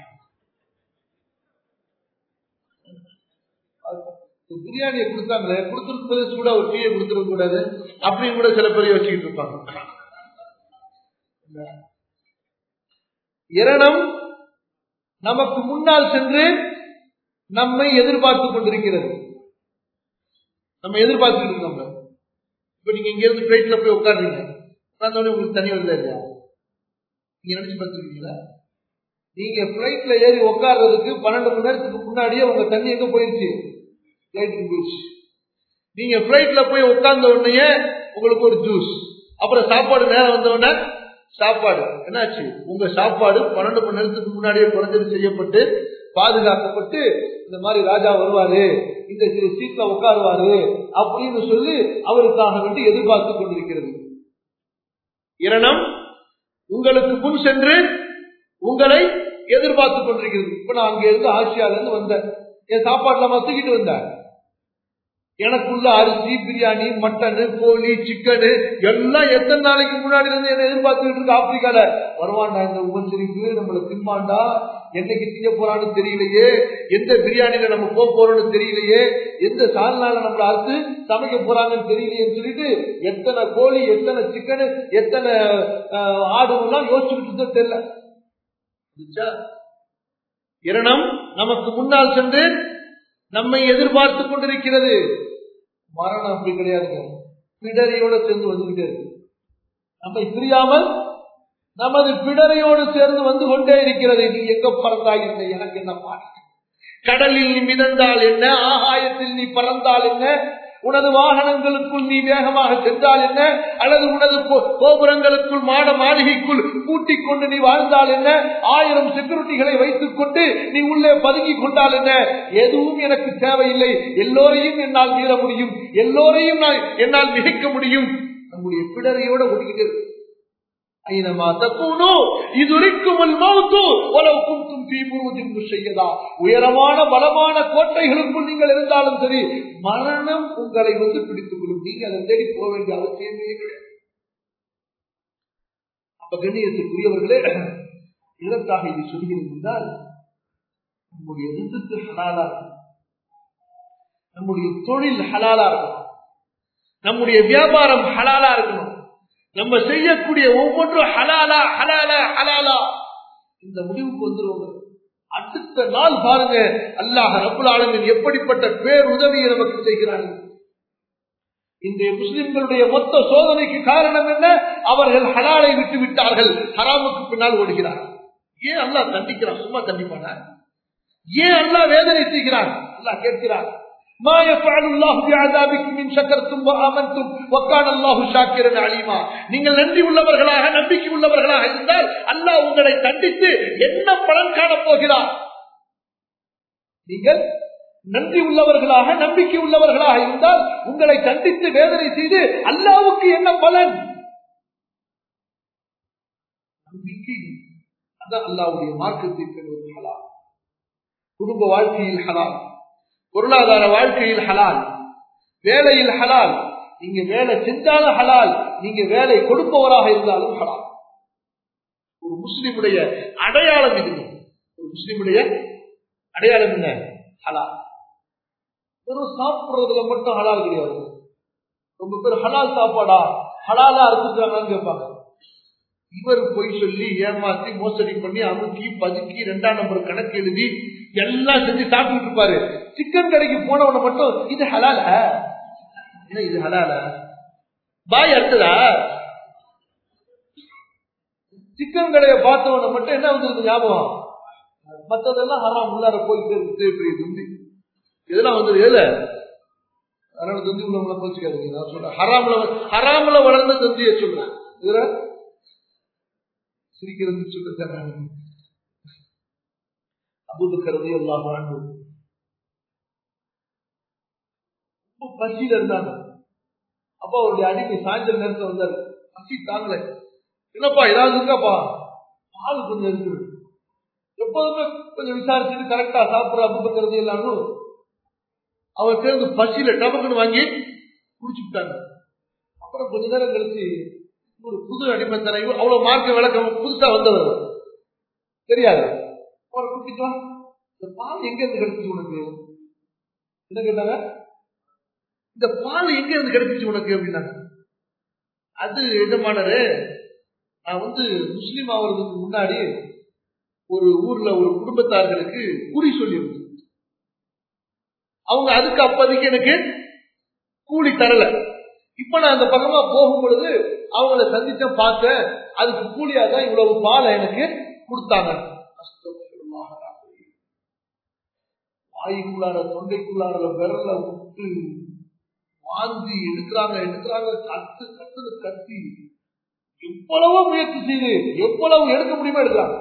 பிரியாணியை கொடுத்தாங்களே, கொடுத்துருக்கும் போது சூடா ஒரு டீயை கொடுத்துருக்க கூடாது அப்படின்னு கூட சில பேர் யோசிச்சுட்டு இருப்பாங்க. இரணம் நமக்கு முன்னால் சென்று நம்மை எதிர்பார்த்துக் கொண்டிருக்கிறது. நம்ம எதிர்பார்த்துட்டு இருக்கோம். இப்ப நீங்க இங்க இருந்து பிளைட்ல போய் உட்கார்றீங்க, உங்களுக்கு தண்ணி வருதா இல்லையா? நீங்க நினைச்சு பார்த்துருக்கீங்களா? நீங்க பிளைட்ல ஏறி உட்கார்றதுக்கு 12 மணி நேரத்துக்கு முன்னாடியே உங்க தண்ணி எங்க போயிருச்சு? பிளைட்டுக்கு போயிடுச்சு. நீங்க பிளைட்ல போய் உட்கார்ந்த உடனே உங்களுக்கு ஒரு ஜூஸ், அப்புறம் சாப்பாடு நேரம் வந்த உடனே சாப்பாடு என்னாச்சு? உங்க சாப்பாடு 12 மணி நேரத்துக்கு முன்னாடியே குறைஞ்சது செய்யப்பட்டு பாதுகாக்கப்பட்டு, இந்த மாதிரி ராஜா வருவாரு, இந்த சீட்ல உட்காருவாரு அப்படின்னு சொல்லி அவருக்காக வேண்டி எதிர்பார்த்து கொண்டிருக்கிறது. இரணம் உங்களுக்கு முன் சென்று உங்களை எதிர்பார்த்து கொண்டிருக்கிறது. இப்ப நான் அங்க இருந்து ஆசியால இருந்து வந்தேன், என் சாப்பாடுல தூக்கிட்டு வந்தேன். எனக்குள்ள அரிசி, பிரியாணி, மட்டனு, கோழி, சிக்கனு எல்லாம் எத்தனை நாளைக்கு முன்னாடி இருந்து என்ன எதிர்பார்த்துக்கிட்டு இருக்கு? ஆப்பிரிக்கால வருவான்டா இந்த உபசரிப்பு, நம்மள திம்பாண்டா, என்னைக்கு திங்க போறான்னு தெரியலையே, எந்த பிரியாணியில நம்ம போறோம்னு தெரியலையே, எந்த சால்னால நம்மள அறுத்து சமைக்க போறாங்கன்னு தெரியலையேன்னு சொல்லிட்டு எத்தனை கோழி, எத்தனை சிக்கனு, எத்தனை ஆடுலாம் யோசிச்சுக்கிட்டு தெரியல. இரணம் நமக்கு முன்னால் சென்று நம்மை எதிர்பார்த்து கொண்டிருக்கிறது. மரணம் அப்படி கிடையாதுங்க, பிடரியோட சேர்ந்து வந்துகிட்டே இருக்கு. நம்மை பிரியாமல் நமது பிடரையோடு சேர்ந்து வந்து கொண்டே இருக்கிறது. நீ எங்க பறந்தாய் என்ன, எனக்கு என்ன பாட்டு? கடலில் நீ மிதந்தால் என்ன, ஆகாயத்தில் நீ பறந்தால் என்ன, உனது வாகனங்களுக்குள் நீ வேகமாக சென்றால் என்ன, அல்லது உனது கோபுரங்களுக்குள் மாளிகைக்குள் கூட்டிக் கொண்டு நீ வாழ்ந்தால் என்ன, 1000 செக்யூரிட்டிகளை வைத்துக் கொண்டு நீ உள்ளே பதுங்கி கொண்டால் என்ன, எதுவும் எனக்கு தேவையில்லை. எல்லோரையும் என்னால் மீற முடியும், எல்லோரையும் என்னால் மிகைக்க முடியும். நம்முடைய பிடரையோட ஒடுங்கிட்டு ஐனமா தக்கூனோ இதுரிக்குமுல் மௌத்து வலவ் குன்தும் ஃபீ புரூஜின் முஷய்யதா. உயரமான பலமான கோட்டைகளுக்குள் நீங்கள் இருந்தாலும் சரி, மரணம் உங்களை வந்து பிடித்துக் கொள்ளும். நீங்க அதை தேடி போக வேண்டிய அவசியமே கிடையாது. அப்ப கண்ணியத்திற்குரியவர்களே, இதற்காக இது சொல்கிறது என்றால், நம்முடைய ரிஸ்க் ஹலாலா இருக்கும், நம்முடைய தொழில் ஹலாலா இருக்கணும், நம்முடைய வியாபாரம் ஹலாலா இருக்கணும், நம்ம செய்யக்கூடிய ஒவ்வொன்றும் ஹலாலா ஹலாலா ஹலாலா. இந்த முடிவுக்கு வந்துருவாங்க. அடுத்த நாள் பாருங்க, அல்லாஹ் ரப்புல் ஆலமீன் எப்படிப்பட்ட பேர் உதவியை நமக்கு செய்கிறார்கள். இன்றைய முஸ்லிம்களுடைய மொத்த சோதனைக்கு காரணம் என்ன? அவர்கள் ஹலாலை விட்டு விட்டார்கள், ஹராமுக்கு பின்னால் ஓடுகிறார்கள். ஏன் அல்லாஹ் தண்டிக்கிறான்? சும்மா தண்டிப்பானா? ஏன் அல்லாஹ் வேதனை செய்கிறான்? அல்லாஹ் கேட்கிறான், ما يفعل الله بعذابكم إن شكرتم وآمنتم وكان الله شاكرا عليما. நீங்கள் நன்றி உள்ளவர்களாக, நம்பிக்கை உள்ளவர்களாக இருந்தால் அல்லாஹ் உங்களை தண்டித்து என்ன பலன் காண போகிறார்? நீங்கள் நன்றி உள்ளவர்களாக, நம்பிக்கை உள்ளவர்களாக இருந்தால் உங்களை தண்டித்து வேதனை செய்து அல்லாஹ்வுக்கு என்ன பலன்? நம்பிக்கை. அதான் அல்லாஹ்வுடைய மார்க்கத்திற்கு ஹலால். குடும்ப வாழ்க்கையில் ஹலால், பொருளாதார வாழ்க்கையில் ஹலால், வேலையில் ஹலால். நீங்க வேலை செஞ்சாலும் ஹலால், நீங்க வேலை கொடுப்பவராக இருந்தாலும் ஹலால். ஒரு முஸ்லிமுடைய அடையாளம் இது. ஒரு முஸ்லிமுடைய அடையாளம் என்ன? ஹலால். வெறும் சாப்பிடுறதுல மட்டும் ஹலால் கிடையாது. ரொம்ப பேர் ஹலால் சாப்பாடா, ஹலாலா அறுத்துக்கிறாங்கன்னு கேட்பாங்க. இவர் பொய் சொல்லி ஏமாத்தி மோசடி பண்ணி அமுக்கி பதுக்கி 2ஆம் நம்பர் கணக்கு எழுதி எல்லாம் செஞ்சு சாப்பிட்டு இருப்பாரு. சிக்கன் கடைக்கு போனவனை மட்டும் இது ஹலால, இது ஹலால பாய் அறுத்ததா? சிக்கன் கடையை பார்த்தவனை மட்டும் என்ன வந்து ஞாபகம்? மற்றதெல்லாம் ஹராம் உள்ளார போயிட்டு துண்டி இதெல்லாம் வந்து ஏல. அதனால துந்தி உள்ளவங்கள போச்சுக்காதீங்க. நான் சொல்றேன் ஹராம்ல வளர்ந்த துந்திய சொல்றேன். இதுல சிரிக்கிறது சொல்ல அபூபக்கர் ரலியல்லாஹு அன்ஹு ரொம்ப பசியில இருந்தாங்க. அப்ப அவருடைய அடிமை சாயந்தர நேரத்தில் வந்தாரு. பசி தாங்கல. என்னப்பா ஏதாவது இருக்காப்பா? பால் கொஞ்சம் இருக்குது. எப்போதுமே கொஞ்சம் விசாரிச்சுட்டு கரெக்டா சாப்பிடுற அபூபக்கர் ரலியல்லாஹு அன்ஹு அவர் சேர்ந்து பசியில டபக்குன்னு வாங்கி குடிச்சுட்டாங்க. அப்புறம் கொஞ்ச நேரம் கழிச்சு ஒரு புது அடிமை தர, அவ்வளவு மார்க்க விளக்கம் புதுசா வந்தவர் தெரியாது. அவரை குடிச்சுக்கலாம். இந்த பால் எங்க இருந்து கிடைச்சிச்சு உனக்கு? என்ன கேட்டாங்க? இந்த பால் எங்க இருந்து கிடைச்சிச்சு உனக்கு அப்படின்னாங்க. அது எஜமானரு, நான் வந்து முஸ்லீம் ஆவறதுக்கு முன்னாடி ஒரு ஊர்ல ஒரு குடும்பத்தார்களுக்கு கூலி சொல்லியிருந்தேன். அவங்க அதுக்கு அப்போதைக்கு எனக்கு கூலி தரல. இப்ப நான் அந்த பக்கமா போகும் பொழுது அவங்கள சந்திச்ச பார்த்தேன். அதுக்கு கூலியாதான் இவ்வளவு பாலை எனக்கு கொடுத்தாங்க. வாய்க்குள்ளார தொண்டைக்குள்ளார விரல விட்டு வாந்தி எடுக்கிறாங்க. கத்தி எவ்வளவோ முயற்சி செய்து எவ்வளவு எடுக்க முடியுமோ எடுக்கிறாங்க.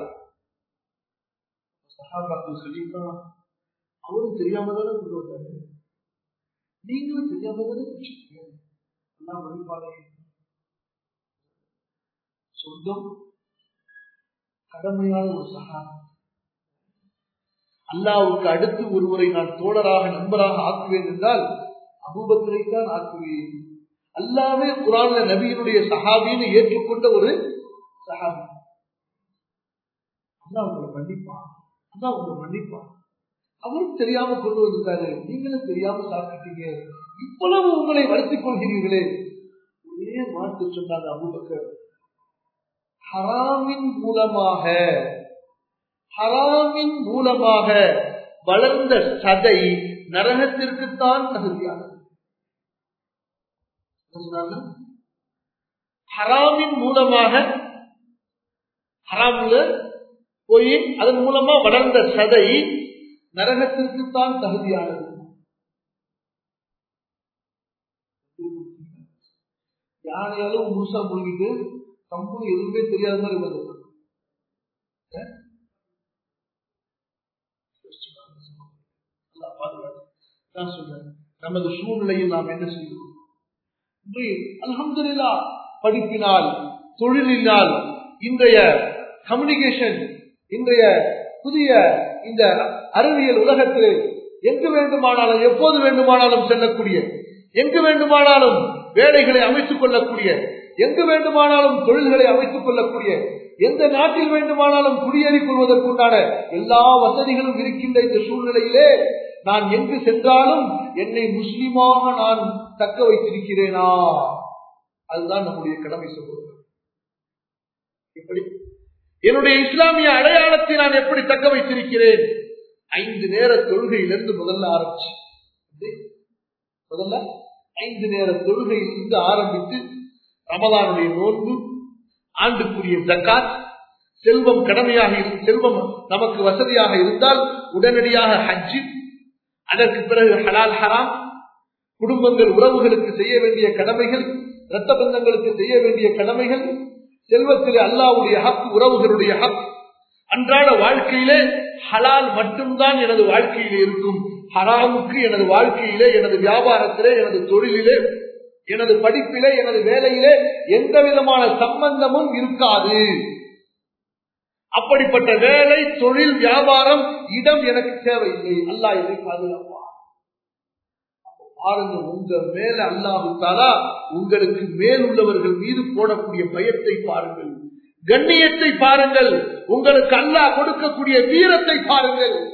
சொல்லிட்டான், அவரும் தெரியாம தானே கொண்டு வந்தாரு, நீங்களும் தெரியாம தானே வழிபாடு. சொந்தம் கடமையான ஒரு சகான். அல்லாஹ்வுக்கு அடுத்து ஒருவரை நான் தோழராக நண்பராக ஆக்குவேன் என்றால் அபூபக்கரை தான் ஆக்குவேன். அல்லாஹ்வே குர்ஆன்ல நபியினுடைய சஹாபின்னு ஏற்றுக்கொண்ட ஒரு சஹாபி. அல்லாஹ் உங்களை மன்னிப்பான், அல்லாஹ் உங்களை மன்னிப்பான். அவரும் தெரியாம கொண்டு வந்திருக்காரு, நீங்களும் தெரியாம சாப்பிட்டீங்க, இவ்வளவு உங்களை வருத்திக் கொள்கிறீர்களே. ஒரே வார்த்தை சொன்னாங்க அபூபக்கர், ஹராமின் மூலமாக வளர்ந்த சதை நரகத்திற்குத்தான் தகுதியானது. ஹராமின் மூலமாக, ஹராம்ல போய் அதன் மூலமா வளர்ந்த சதை நரகத்திற்குத்தான் தகுதியானது. யானையாலும் முழுசா மூழ்கிட்டு கம்பு எதுவுமே தெரியாத மாதிரி வருது. நான் சொல்றேன், நமது சூழ்நிலையில் நாம் என்ன செய்வோம்? அல்ஹம்துலில்லாஹ் படிப்பினால், தொழிலினால், இன்றைய கம்யூனிகேஷன், இன்றைய புதிய இந்த அறிவியல் உலகத்தில் எங்கு வேண்டுமானாலும் எப்போது வேண்டுமானாலும் செல்லக்கூடிய, எங்கு வேண்டுமானாலும் வேலைகளை அமைத்துக் கொள்ளக்கூடிய, எங்கு வேண்டுமானாலும் தொழில்களை அமைத்துக் கொள்ளக்கூடிய, எந்த நாட்டில் வேண்டுமானாலும் குடியேறிக் கொள்வதற்குண்டான எல்லா வசதிகளும் இருக்கின்ற இந்த சூழ்நிலையிலே நான் எங்கு சென்றாலும் என்னை முஸ்லிமாக நான் தக்க வைத்திருக்கிறேனா? அதுதான் நம்முடைய கடமை. சொல்லுவோம், எப்படி என்னுடைய இஸ்லாமிய அடையாளத்தை நான் எப்படி தக்க வைத்திருக்கிறேன்? 5 நேர தொழுகையிலிருந்து முதல்ல ஆரம்பிச்சு, முதல்ல 5 நேர தொழுகையிலிருந்து ஆரம்பித்து ரமலானுடைய நோன்பு, ஆண்டுக்குரிய ஜக்காத், செல்வம் கடமையாக செல்வம் நமக்கு வசதியாக இருந்தால் உடனடியாக ஹஜ்ஜி, அதற்கு பிறகு ஹலால் ஹராம், குடும்பங்கள் உறவுகளுக்கு செய்ய வேண்டிய கடமைகள், இரத்த பந்தங்களுக்கு செய்ய வேண்டிய கடமைகள், செல்வத்திலே அல்லாஹ்வுடைய ஹக், உறவுகளுடைய ஹக். அன்றாட வாழ்க்கையிலே ஹலால் மட்டும்தான் எனது வாழ்க்கையிலே இருக்கும். ஹராமுக்கு எனது வாழ்க்கையிலே, எனது வியாபாரத்திலே, எனது தொழிலிலே, எனது படிப்பிலே, எனது வேலையிலே எந்த விதமான சம்பந்தமும் இருக்காது. அப்படிப்பட்ட வேலை, தொழில், வியாபாரம், இடம் எனக்கு தேவையில்லை. அல்லாஹ் இதை பாதுகாப்பான். பாருங்க, உங்க மேல அல்லாஹ் தஆலா உங்களுக்கு மேல் உள்ளவர்கள் மீது போடக்கூடிய பயத்தை பாருங்கள், கண்ணியத்தை பாருங்கள், உங்களுக்கு அல்லாஹ் கொடுக்கக்கூடிய வீரத்தை பாருங்கள்.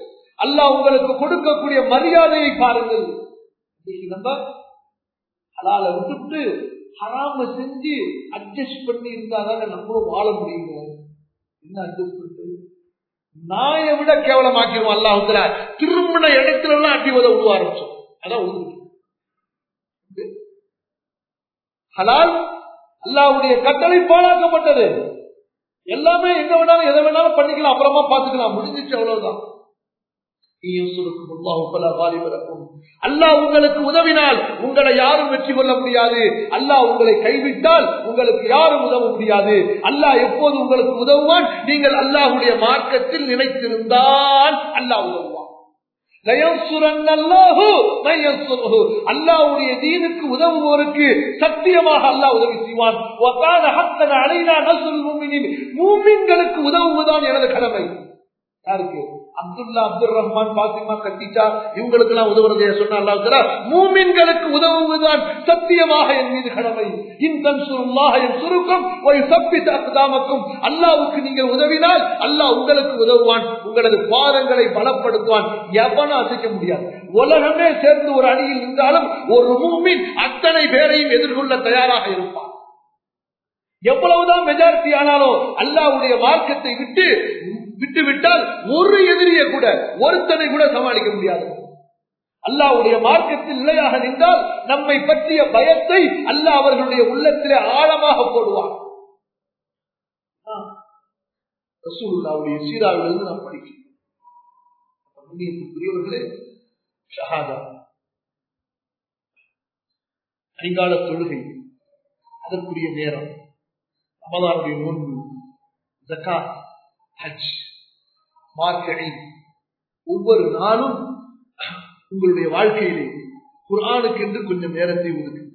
அல்லாஹ் உங்களுக்கு கொடுக்கக்கூடிய மரியாதையை பாருங்கள். நம்ம ஹலாலை விட்டுட்டு ஹராம செஞ்சு அட்ஜஸ்ட் பண்ணி இருந்தாதாங்க நம்மளும் வாழ முடியுங்க. என்ன அட்ஜஸ்ட் பண்ணிட்டு நாயை விட கேவலமாக்கிடுவோம். அல்லாஹ் திரும்பின இடத்துல எல்லாம் அடி உதவ ஆரம்பிச்சோம். அதான் ஹலால் அல்லாஹ்வுடைய கட்டளை பாழாக்கப்பட்டது. எல்லாமே எங்க வேணாலும் எதை வேணாலும் பண்ணிக்கலாம், அப்புறமா பார்த்துக்கலாம், முடிஞ்சிச்சு, அவ்வளவுதான். அல்லாஹ் உங்களுக்கு உதவினால் உங்களை யாரும் வெற்றி கொள்ள முடியாது. அல்லாஹ் உங்களை கைவிட்டால் உங்களுக்கு யாரும் உதவ முடியாது. அல்லாஹ் எப்போது உங்களுக்கு உதவுவான்? நீங்கள் அல்லாஹ்வுடைய மார்க்கத்தில் நிலைத்திருந்தால் அல்லாஹ் உதவுவான். அல்லாஹ்வுடைய தீனுக்கு உதவுவோருக்கு சத்தியமாக அல்லாஹ் உதவி செய்வான். மூமின்களுக்கு உதவுவதுதான் எனது கடமை. யாருக்கு? அப்துல்லா, அப்துல் ரஹ்மான், பாத்திமா, கத்திஜா இவங்களுக்கு எல்லாம் உதவுறதை சொன்ன அல்லாஹ் மூமின்களுக்கு உதவுவதுதான் சத்தியமாக என் மீது கடமை. அல்லாஹ்வுக்கு நீங்கள் உதவினால் அல்லாஹ் உங்களுக்கு உதவுவான், உங்களது பாதங்களை பலப்படுத்துவான். எவனும் அசைக்க முடியாது. உலகமே சேர்ந்து ஒரு அணியில் இருந்தாலும் ஒரு மூமின் அத்தனை பேரையும் எதிர்கொள்ள தயாராக இருப்பான். எவ்வளவுதான் மெஜாரிட்டி ஆனாலும் அல்லாஹ்வுடைய மார்க்கத்தை விட்டுவிட்டால் ஒரு எதிரியை கூட, ஒருத்தனை கூட சமாளிக்க முடியாது. அல்லாஹ்வுடைய மார்க்கத்தில் நிலையாக நின்றால் நம்மை பற்றிய பயத்தை அல்லாஹ் அவர்களுடைய உள்ளத்திலே ஆழமாக போடுவார். ரசூலுல்லாஹ்வுடைய சீராவிலிருந்து நாம் படிக்கிறோம். புரியவர்களே, ஷஹாதா, ஐங்கால தொழுகை, அதற்குரிய நேரம், ரமதானுடைய நோன்பு, ஜகாத், ஹஜ், மார்கழி, ஒவ்வொரு நாளும் உங்களுடைய வாழ்க்கையிலே குர்ஆனுக்கு என்று கொஞ்சம் நேரத்தை ஒதுக்கு.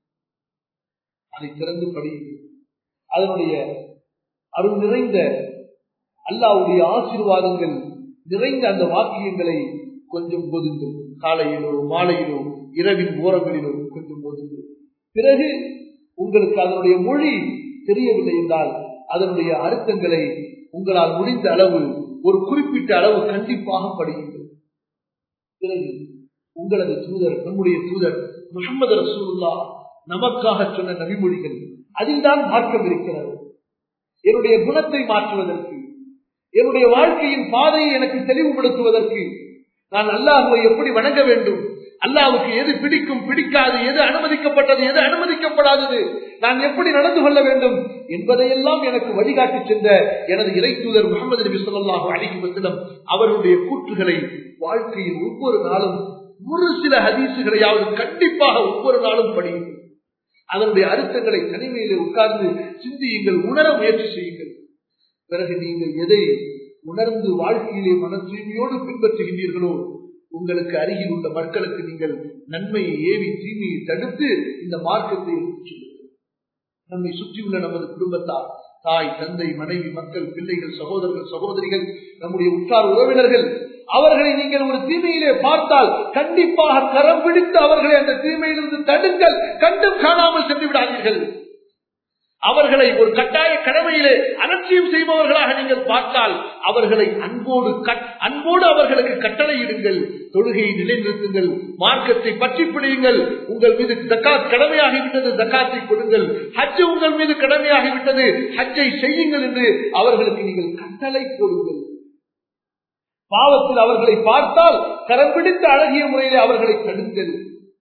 அதை திறந்து படியுங்கள். அதனுடைய அருள் நிறைந்த அல்லாஹ்வுடைய ஆசீர்வாதங்கள் நிறைந்த அந்த வாக்கியங்களை கொஞ்சம் போதுங்கள். காலையிலோ மாலையிலோ இரவின் ஓரங்களிலோ கொஞ்சம் போதுங்கள். பிறகு உங்களுக்கு அதனுடைய மொழி தெரியவில்லை என்றால் அதனுடைய அர்த்தங்களை உங்களால் முடிந்த அளவு, ஒரு குறிப்பிட்ட அளவு கண்டிப்பாக படியுங்கள். பிறகு உங்களது தூதர், நம்முடைய தூதர் முஹம்மது ரசூலுல்லாஹ் நமக்காக சொன்ன நபிமொழிகள், அதில் தான் மார்க்கம் இருக்கிறது. என்னுடைய குணத்தை மாற்றுவதற்கு, என்னுடைய வாழ்க்கையின் பாதையை எனக்கு தெளிவுபடுத்துவதற்கு, நான் அல்லாஹ்வை எப்படி வணங்க வேண்டும், அல்லாஹ்வுக்கு எது பிடிக்கும் பிடிக்காது, எது அனுமதிக்கப்பட்டது எது அனுமதிக்கப்படாதது, நான் எப்படி நடந்து கொள்ள வேண்டும் என்பதையெல்லாம் எனக்கு வழிகாட்டி சென்ற எனது இறை தூதர் முஹம்மது நபி ஸல்லல்லாஹு அலைஹி வஸல்லம் அவருடைய கூற்றுகளை வாழ்க்கையில் ஒவ்வொரு நாளும் ஒரு சில ஹதீசுகளையாவது கண்டிப்பாக ஒவ்வொரு நாளும் படியுங்கள். அதனுடைய அர்த்தங்களை தனிமையிலே உட்கார்ந்து சிந்தியுங்கள், உணர முயற்சி செய்யுங்கள். பிறகு நீங்கள் எதை உணர்ந்து வாழ்க்கையிலே மன தூய்மையோடு பின்பற்றுகின்றீர்களோ உங்களுக்கு அருகில் உள்ள மக்களுக்கு நீங்கள் நன்மையை ஏவி தீமையை தடுத்து இந்த மார்க்கத்தை எடுத்துச் சொல்லுங்கள். நம்மை சுற்றியுள்ள நமது குடும்பத்தார், தாய், தந்தை, மனைவி, மக்கள், பிள்ளைகள், சகோதரர்கள், சகோதரிகள், நம்முடைய உற்றார் உறவினர்கள், அவர்களை நீங்கள் ஒரு தீமையிலே பார்த்தால் கண்டிப்பாக கரம் பிடித்து அவர்களை அந்த தீமையிலிருந்து தடுங்கள். கண்டும் காணாமல் சென்று விடாதீர்கள். அவர்களை ஒரு கட்டாய கடமையிலே அலட்சியம் செய்பவர்களாக நீங்கள் பார்த்தால் அவர்களை அன்போடு அவர்களுக்கு கட்டளையிடுங்கள். தொழுகையை நிலைநிறுத்துங்கள், மார்க்கத்தை பற்றி பிடியுங்கள். உங்கள் மீது ஜகாத் கடமையாகிவிட்டது, ஜகாத்தை கொடுங்கள். ஹஜ் உங்கள் மீது கடமையாகிவிட்டது, ஹஜ்ஜை செய்யுங்கள் என்று அவர்களுக்கு நீங்கள் கட்டளை கொடுங்கள். பாவத்தில் அவர்களை பார்த்தால் கரம் பிடித்த அழகிய முறையிலே அவர்களை தடுங்கள்.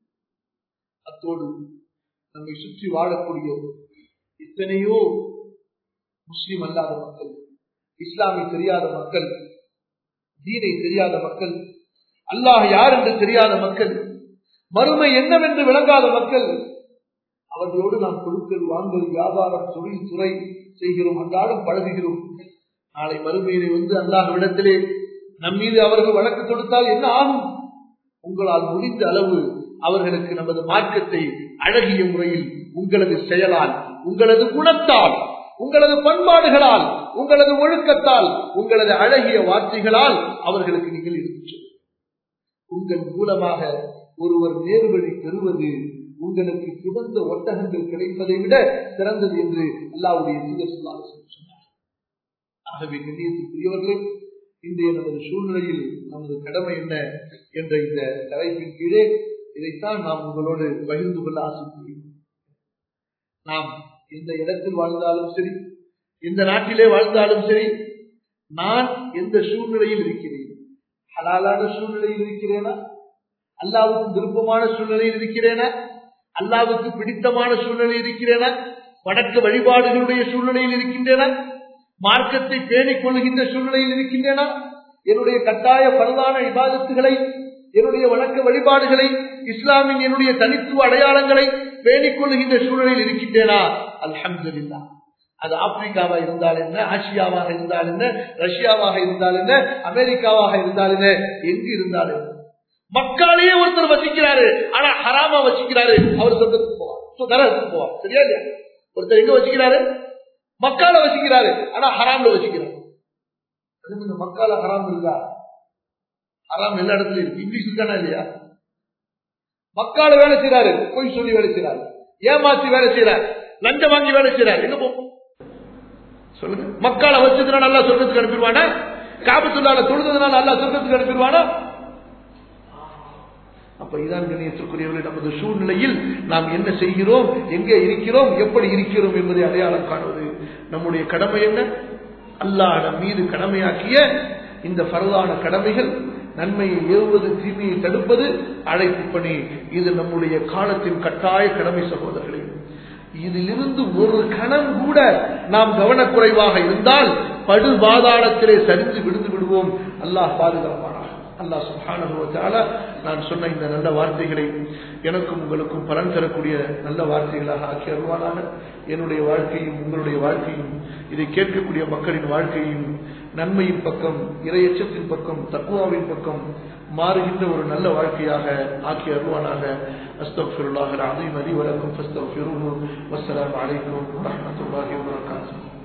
அத்தோடு நம்மை சுற்றி வாழக்கூடிய எத்தனையோ முஸ்லிம் அல்லாத மக்கள், இஸ்லாமை தெரியாத மக்கள், தீனை தெரியாத மக்கள், அல்லாஹ் யார் என்று தெரியாத மக்கள், மறுமை என்னவென்று விளங்காத மக்கள், அவர்களோடு நாம் கொடுக்கல் வாங்கல், வியாபாரம், தொழில் துறை செய்கிறோம், அன்றாடம் பழகுகிறோம். நாளை மறுமையிலே வந்து அல்லாஹ்விடத்திலே நம் மீது அவர்கள் வழக்கு தொடுத்தால் என்ன ஆகும்? உங்களால் முடிந்த அளவு அவர்களுக்கு நமது மார்க்கத்தை அழகிய முறையில் உங்களது செயலால், உங்களது குணத்தால், உங்களது பண்பாடுகளால், உங்களது ஒழுக்கத்தால், உங்களது அழகிய வார்த்தைகளால் அவர்களுக்கு நீங்கள் எடுத்துச் சொல்லுங்கள். உங்கள் மூலமாக ஒருவர் நேர்வழி பெறுவது உங்களுக்கு சிறந்த ஒட்டகங்கள் கிடைப்பதை விட சிறந்தது என்று அல்லாஹ்வுடைய தூதர் ஸல்லல்லாஹு அலைஹி வஸல்லம் சொன்னார். ஆகவே கண்ணியத்திற்குரியவர்களே, இன்றைய நமது சூழ்நிலையில் நமது கடமை என்ன என்ற இந்த தலைப்பின் கீழே இதைத்தான் நாம் உங்களோடு பகிர்ந்து கொள்ள ஆசைப்படுகிறோம். நாம் எந்த இடத்தில் வாழ்ந்தாலும் சரி, எந்த நாட்டிலே வாழ்ந்தாலும் சரி, நான் எந்த சூழ்நிலையில் இருக்கிறேன், ஹலாலான சூழ்நிலையில் இருக்கிறேனா, அல்லாஹ்வுக்கு விருப்பமான சூழ்நிலையில் இருக்கிறேனா, அல்லாஹ்வுக்கு பிடித்தமான சூழ்நிலையில் இருக்கிறேனா, வணக்க வழிபாடுகளுடைய சூழ்நிலையில் இருக்கின்றன, மார்க்கத்தை பேணிக் கொள்கின்ற சூழ்நிலையில் இருக்கின்றன, என்னுடைய கட்டாய பரவான இபாதத்துகளை, என்னுடைய வணக்க வழிபாடுகளை, இஸ்லாமின் என்னுடைய தனித்துவ அடையாளங்களை பேணிக் கொள்கின்ற சூழ்நிலையில் இருக்கின்றனா? அல்ஹம்துலில்லாஹ். அது ஆப்பிரிக்காவா இருந்தால் என்ன, ஆசியாவாக இருந்தால் என்ன, ரஷ்யாவாக இருந்தால் என்ன, அமெரிக்காவாக இருந்தால் என்ன, எங்கு இருந்தாலும் மக்காலேயே ஒருத்தர் வசிக்கிறாரு, ஆனா ஹராமா வசிக்கிறாரு, அவர் சொந்தத்துக்கு போவார். சரியா இல்லையா? ஒருத்தர் எங்க வசிக்கிறாரு? மக்கால வசிக்கிறாரு, ஆனா ஹராம்ல வசிக்கிறார். இந்த மக்கால ஹராம் இருக்கா? ஹராம் எல்லா இடத்துலயும் இருக்கு. இங்கிலீஷ் இருக்கானா இல்லையா? மக்கால வேலை செய்யறாரு, பொய் சொல்லி வேலை செய்யறாரு, ஏமாத்தி வேலை செய்யறாரு, லஞ்சம் வாங்கி வேலை செய்யறாரு. எங்க போ சொல்லுங்க. மக்கால வச்சதுனால நல்லா சொர்க்கத்துக்கு அனுப்பிடுவானா? காபத்துள்ளால தொழுதுனால நல்லா சொர்க்கத்துக்கு அனுப்பிடுவானா? அப்ப இதான் கண்ணியத்திற்குரியவர்கள், நமது சூழ்நிலையில் நாம் என்ன செய்கிறோம், எங்கே இருக்கிறோம், எப்படி இருக்கிறோம் என்பதை அடையாளம் காணுவது நம்முடைய கடமை. என்ன? அல்லாஹ் நம் மீது கடமையாக்கிய இந்த ஃபர்தான கடமைகள், நன்மையை ஏவுவது, தீமையை தடுப்பது, அழைப்பு பணி, இது நம்முடைய காலத்தின் கட்டாய கடமை சகோதரர்களே. இதிலிருந்து ஒரு கணம் கூட நாம் கவனக்குறைவாக இருந்தால் படுபாதாளத்திலே சரிந்து விழுந்து விடுவோம். அல்லாஹ் பாதுகாப்பானாக. அல்லாஹ் சுப்ஹானஹு வ தஆலா நான் சொன்ன இந்த நல்ல வார்த்தைகளை எனக்கும் உங்களுக்கும் பலன் தரக்கூடிய நல்ல வார்த்தைகளாக ஆக்கி அருள்வானாக. என்னுடைய வாழ்க்கையும் உங்களுடைய வாழ்க்கையும், இதை கேட்கக்கூடிய மக்களின் வாழ்க்கையும் நன்மையின் பக்கம், இறையச்சத்தின் பக்கம், தக்வாவின் பக்கம் மாறுகின்ற ஒரு நல்ல வாழ்க்கையாக ஆக்கி அருள்வானாக. அஸ்தக்ஃபிருல்லாஹல் அஸீம் லி வ லக்கும் ஃபஸ்தக்ஃபிருஹு. வஸ்ஸலாமு அலைக்கும் வ ரஹ்மத்துல்லாஹி வ பரகாத்துஹு.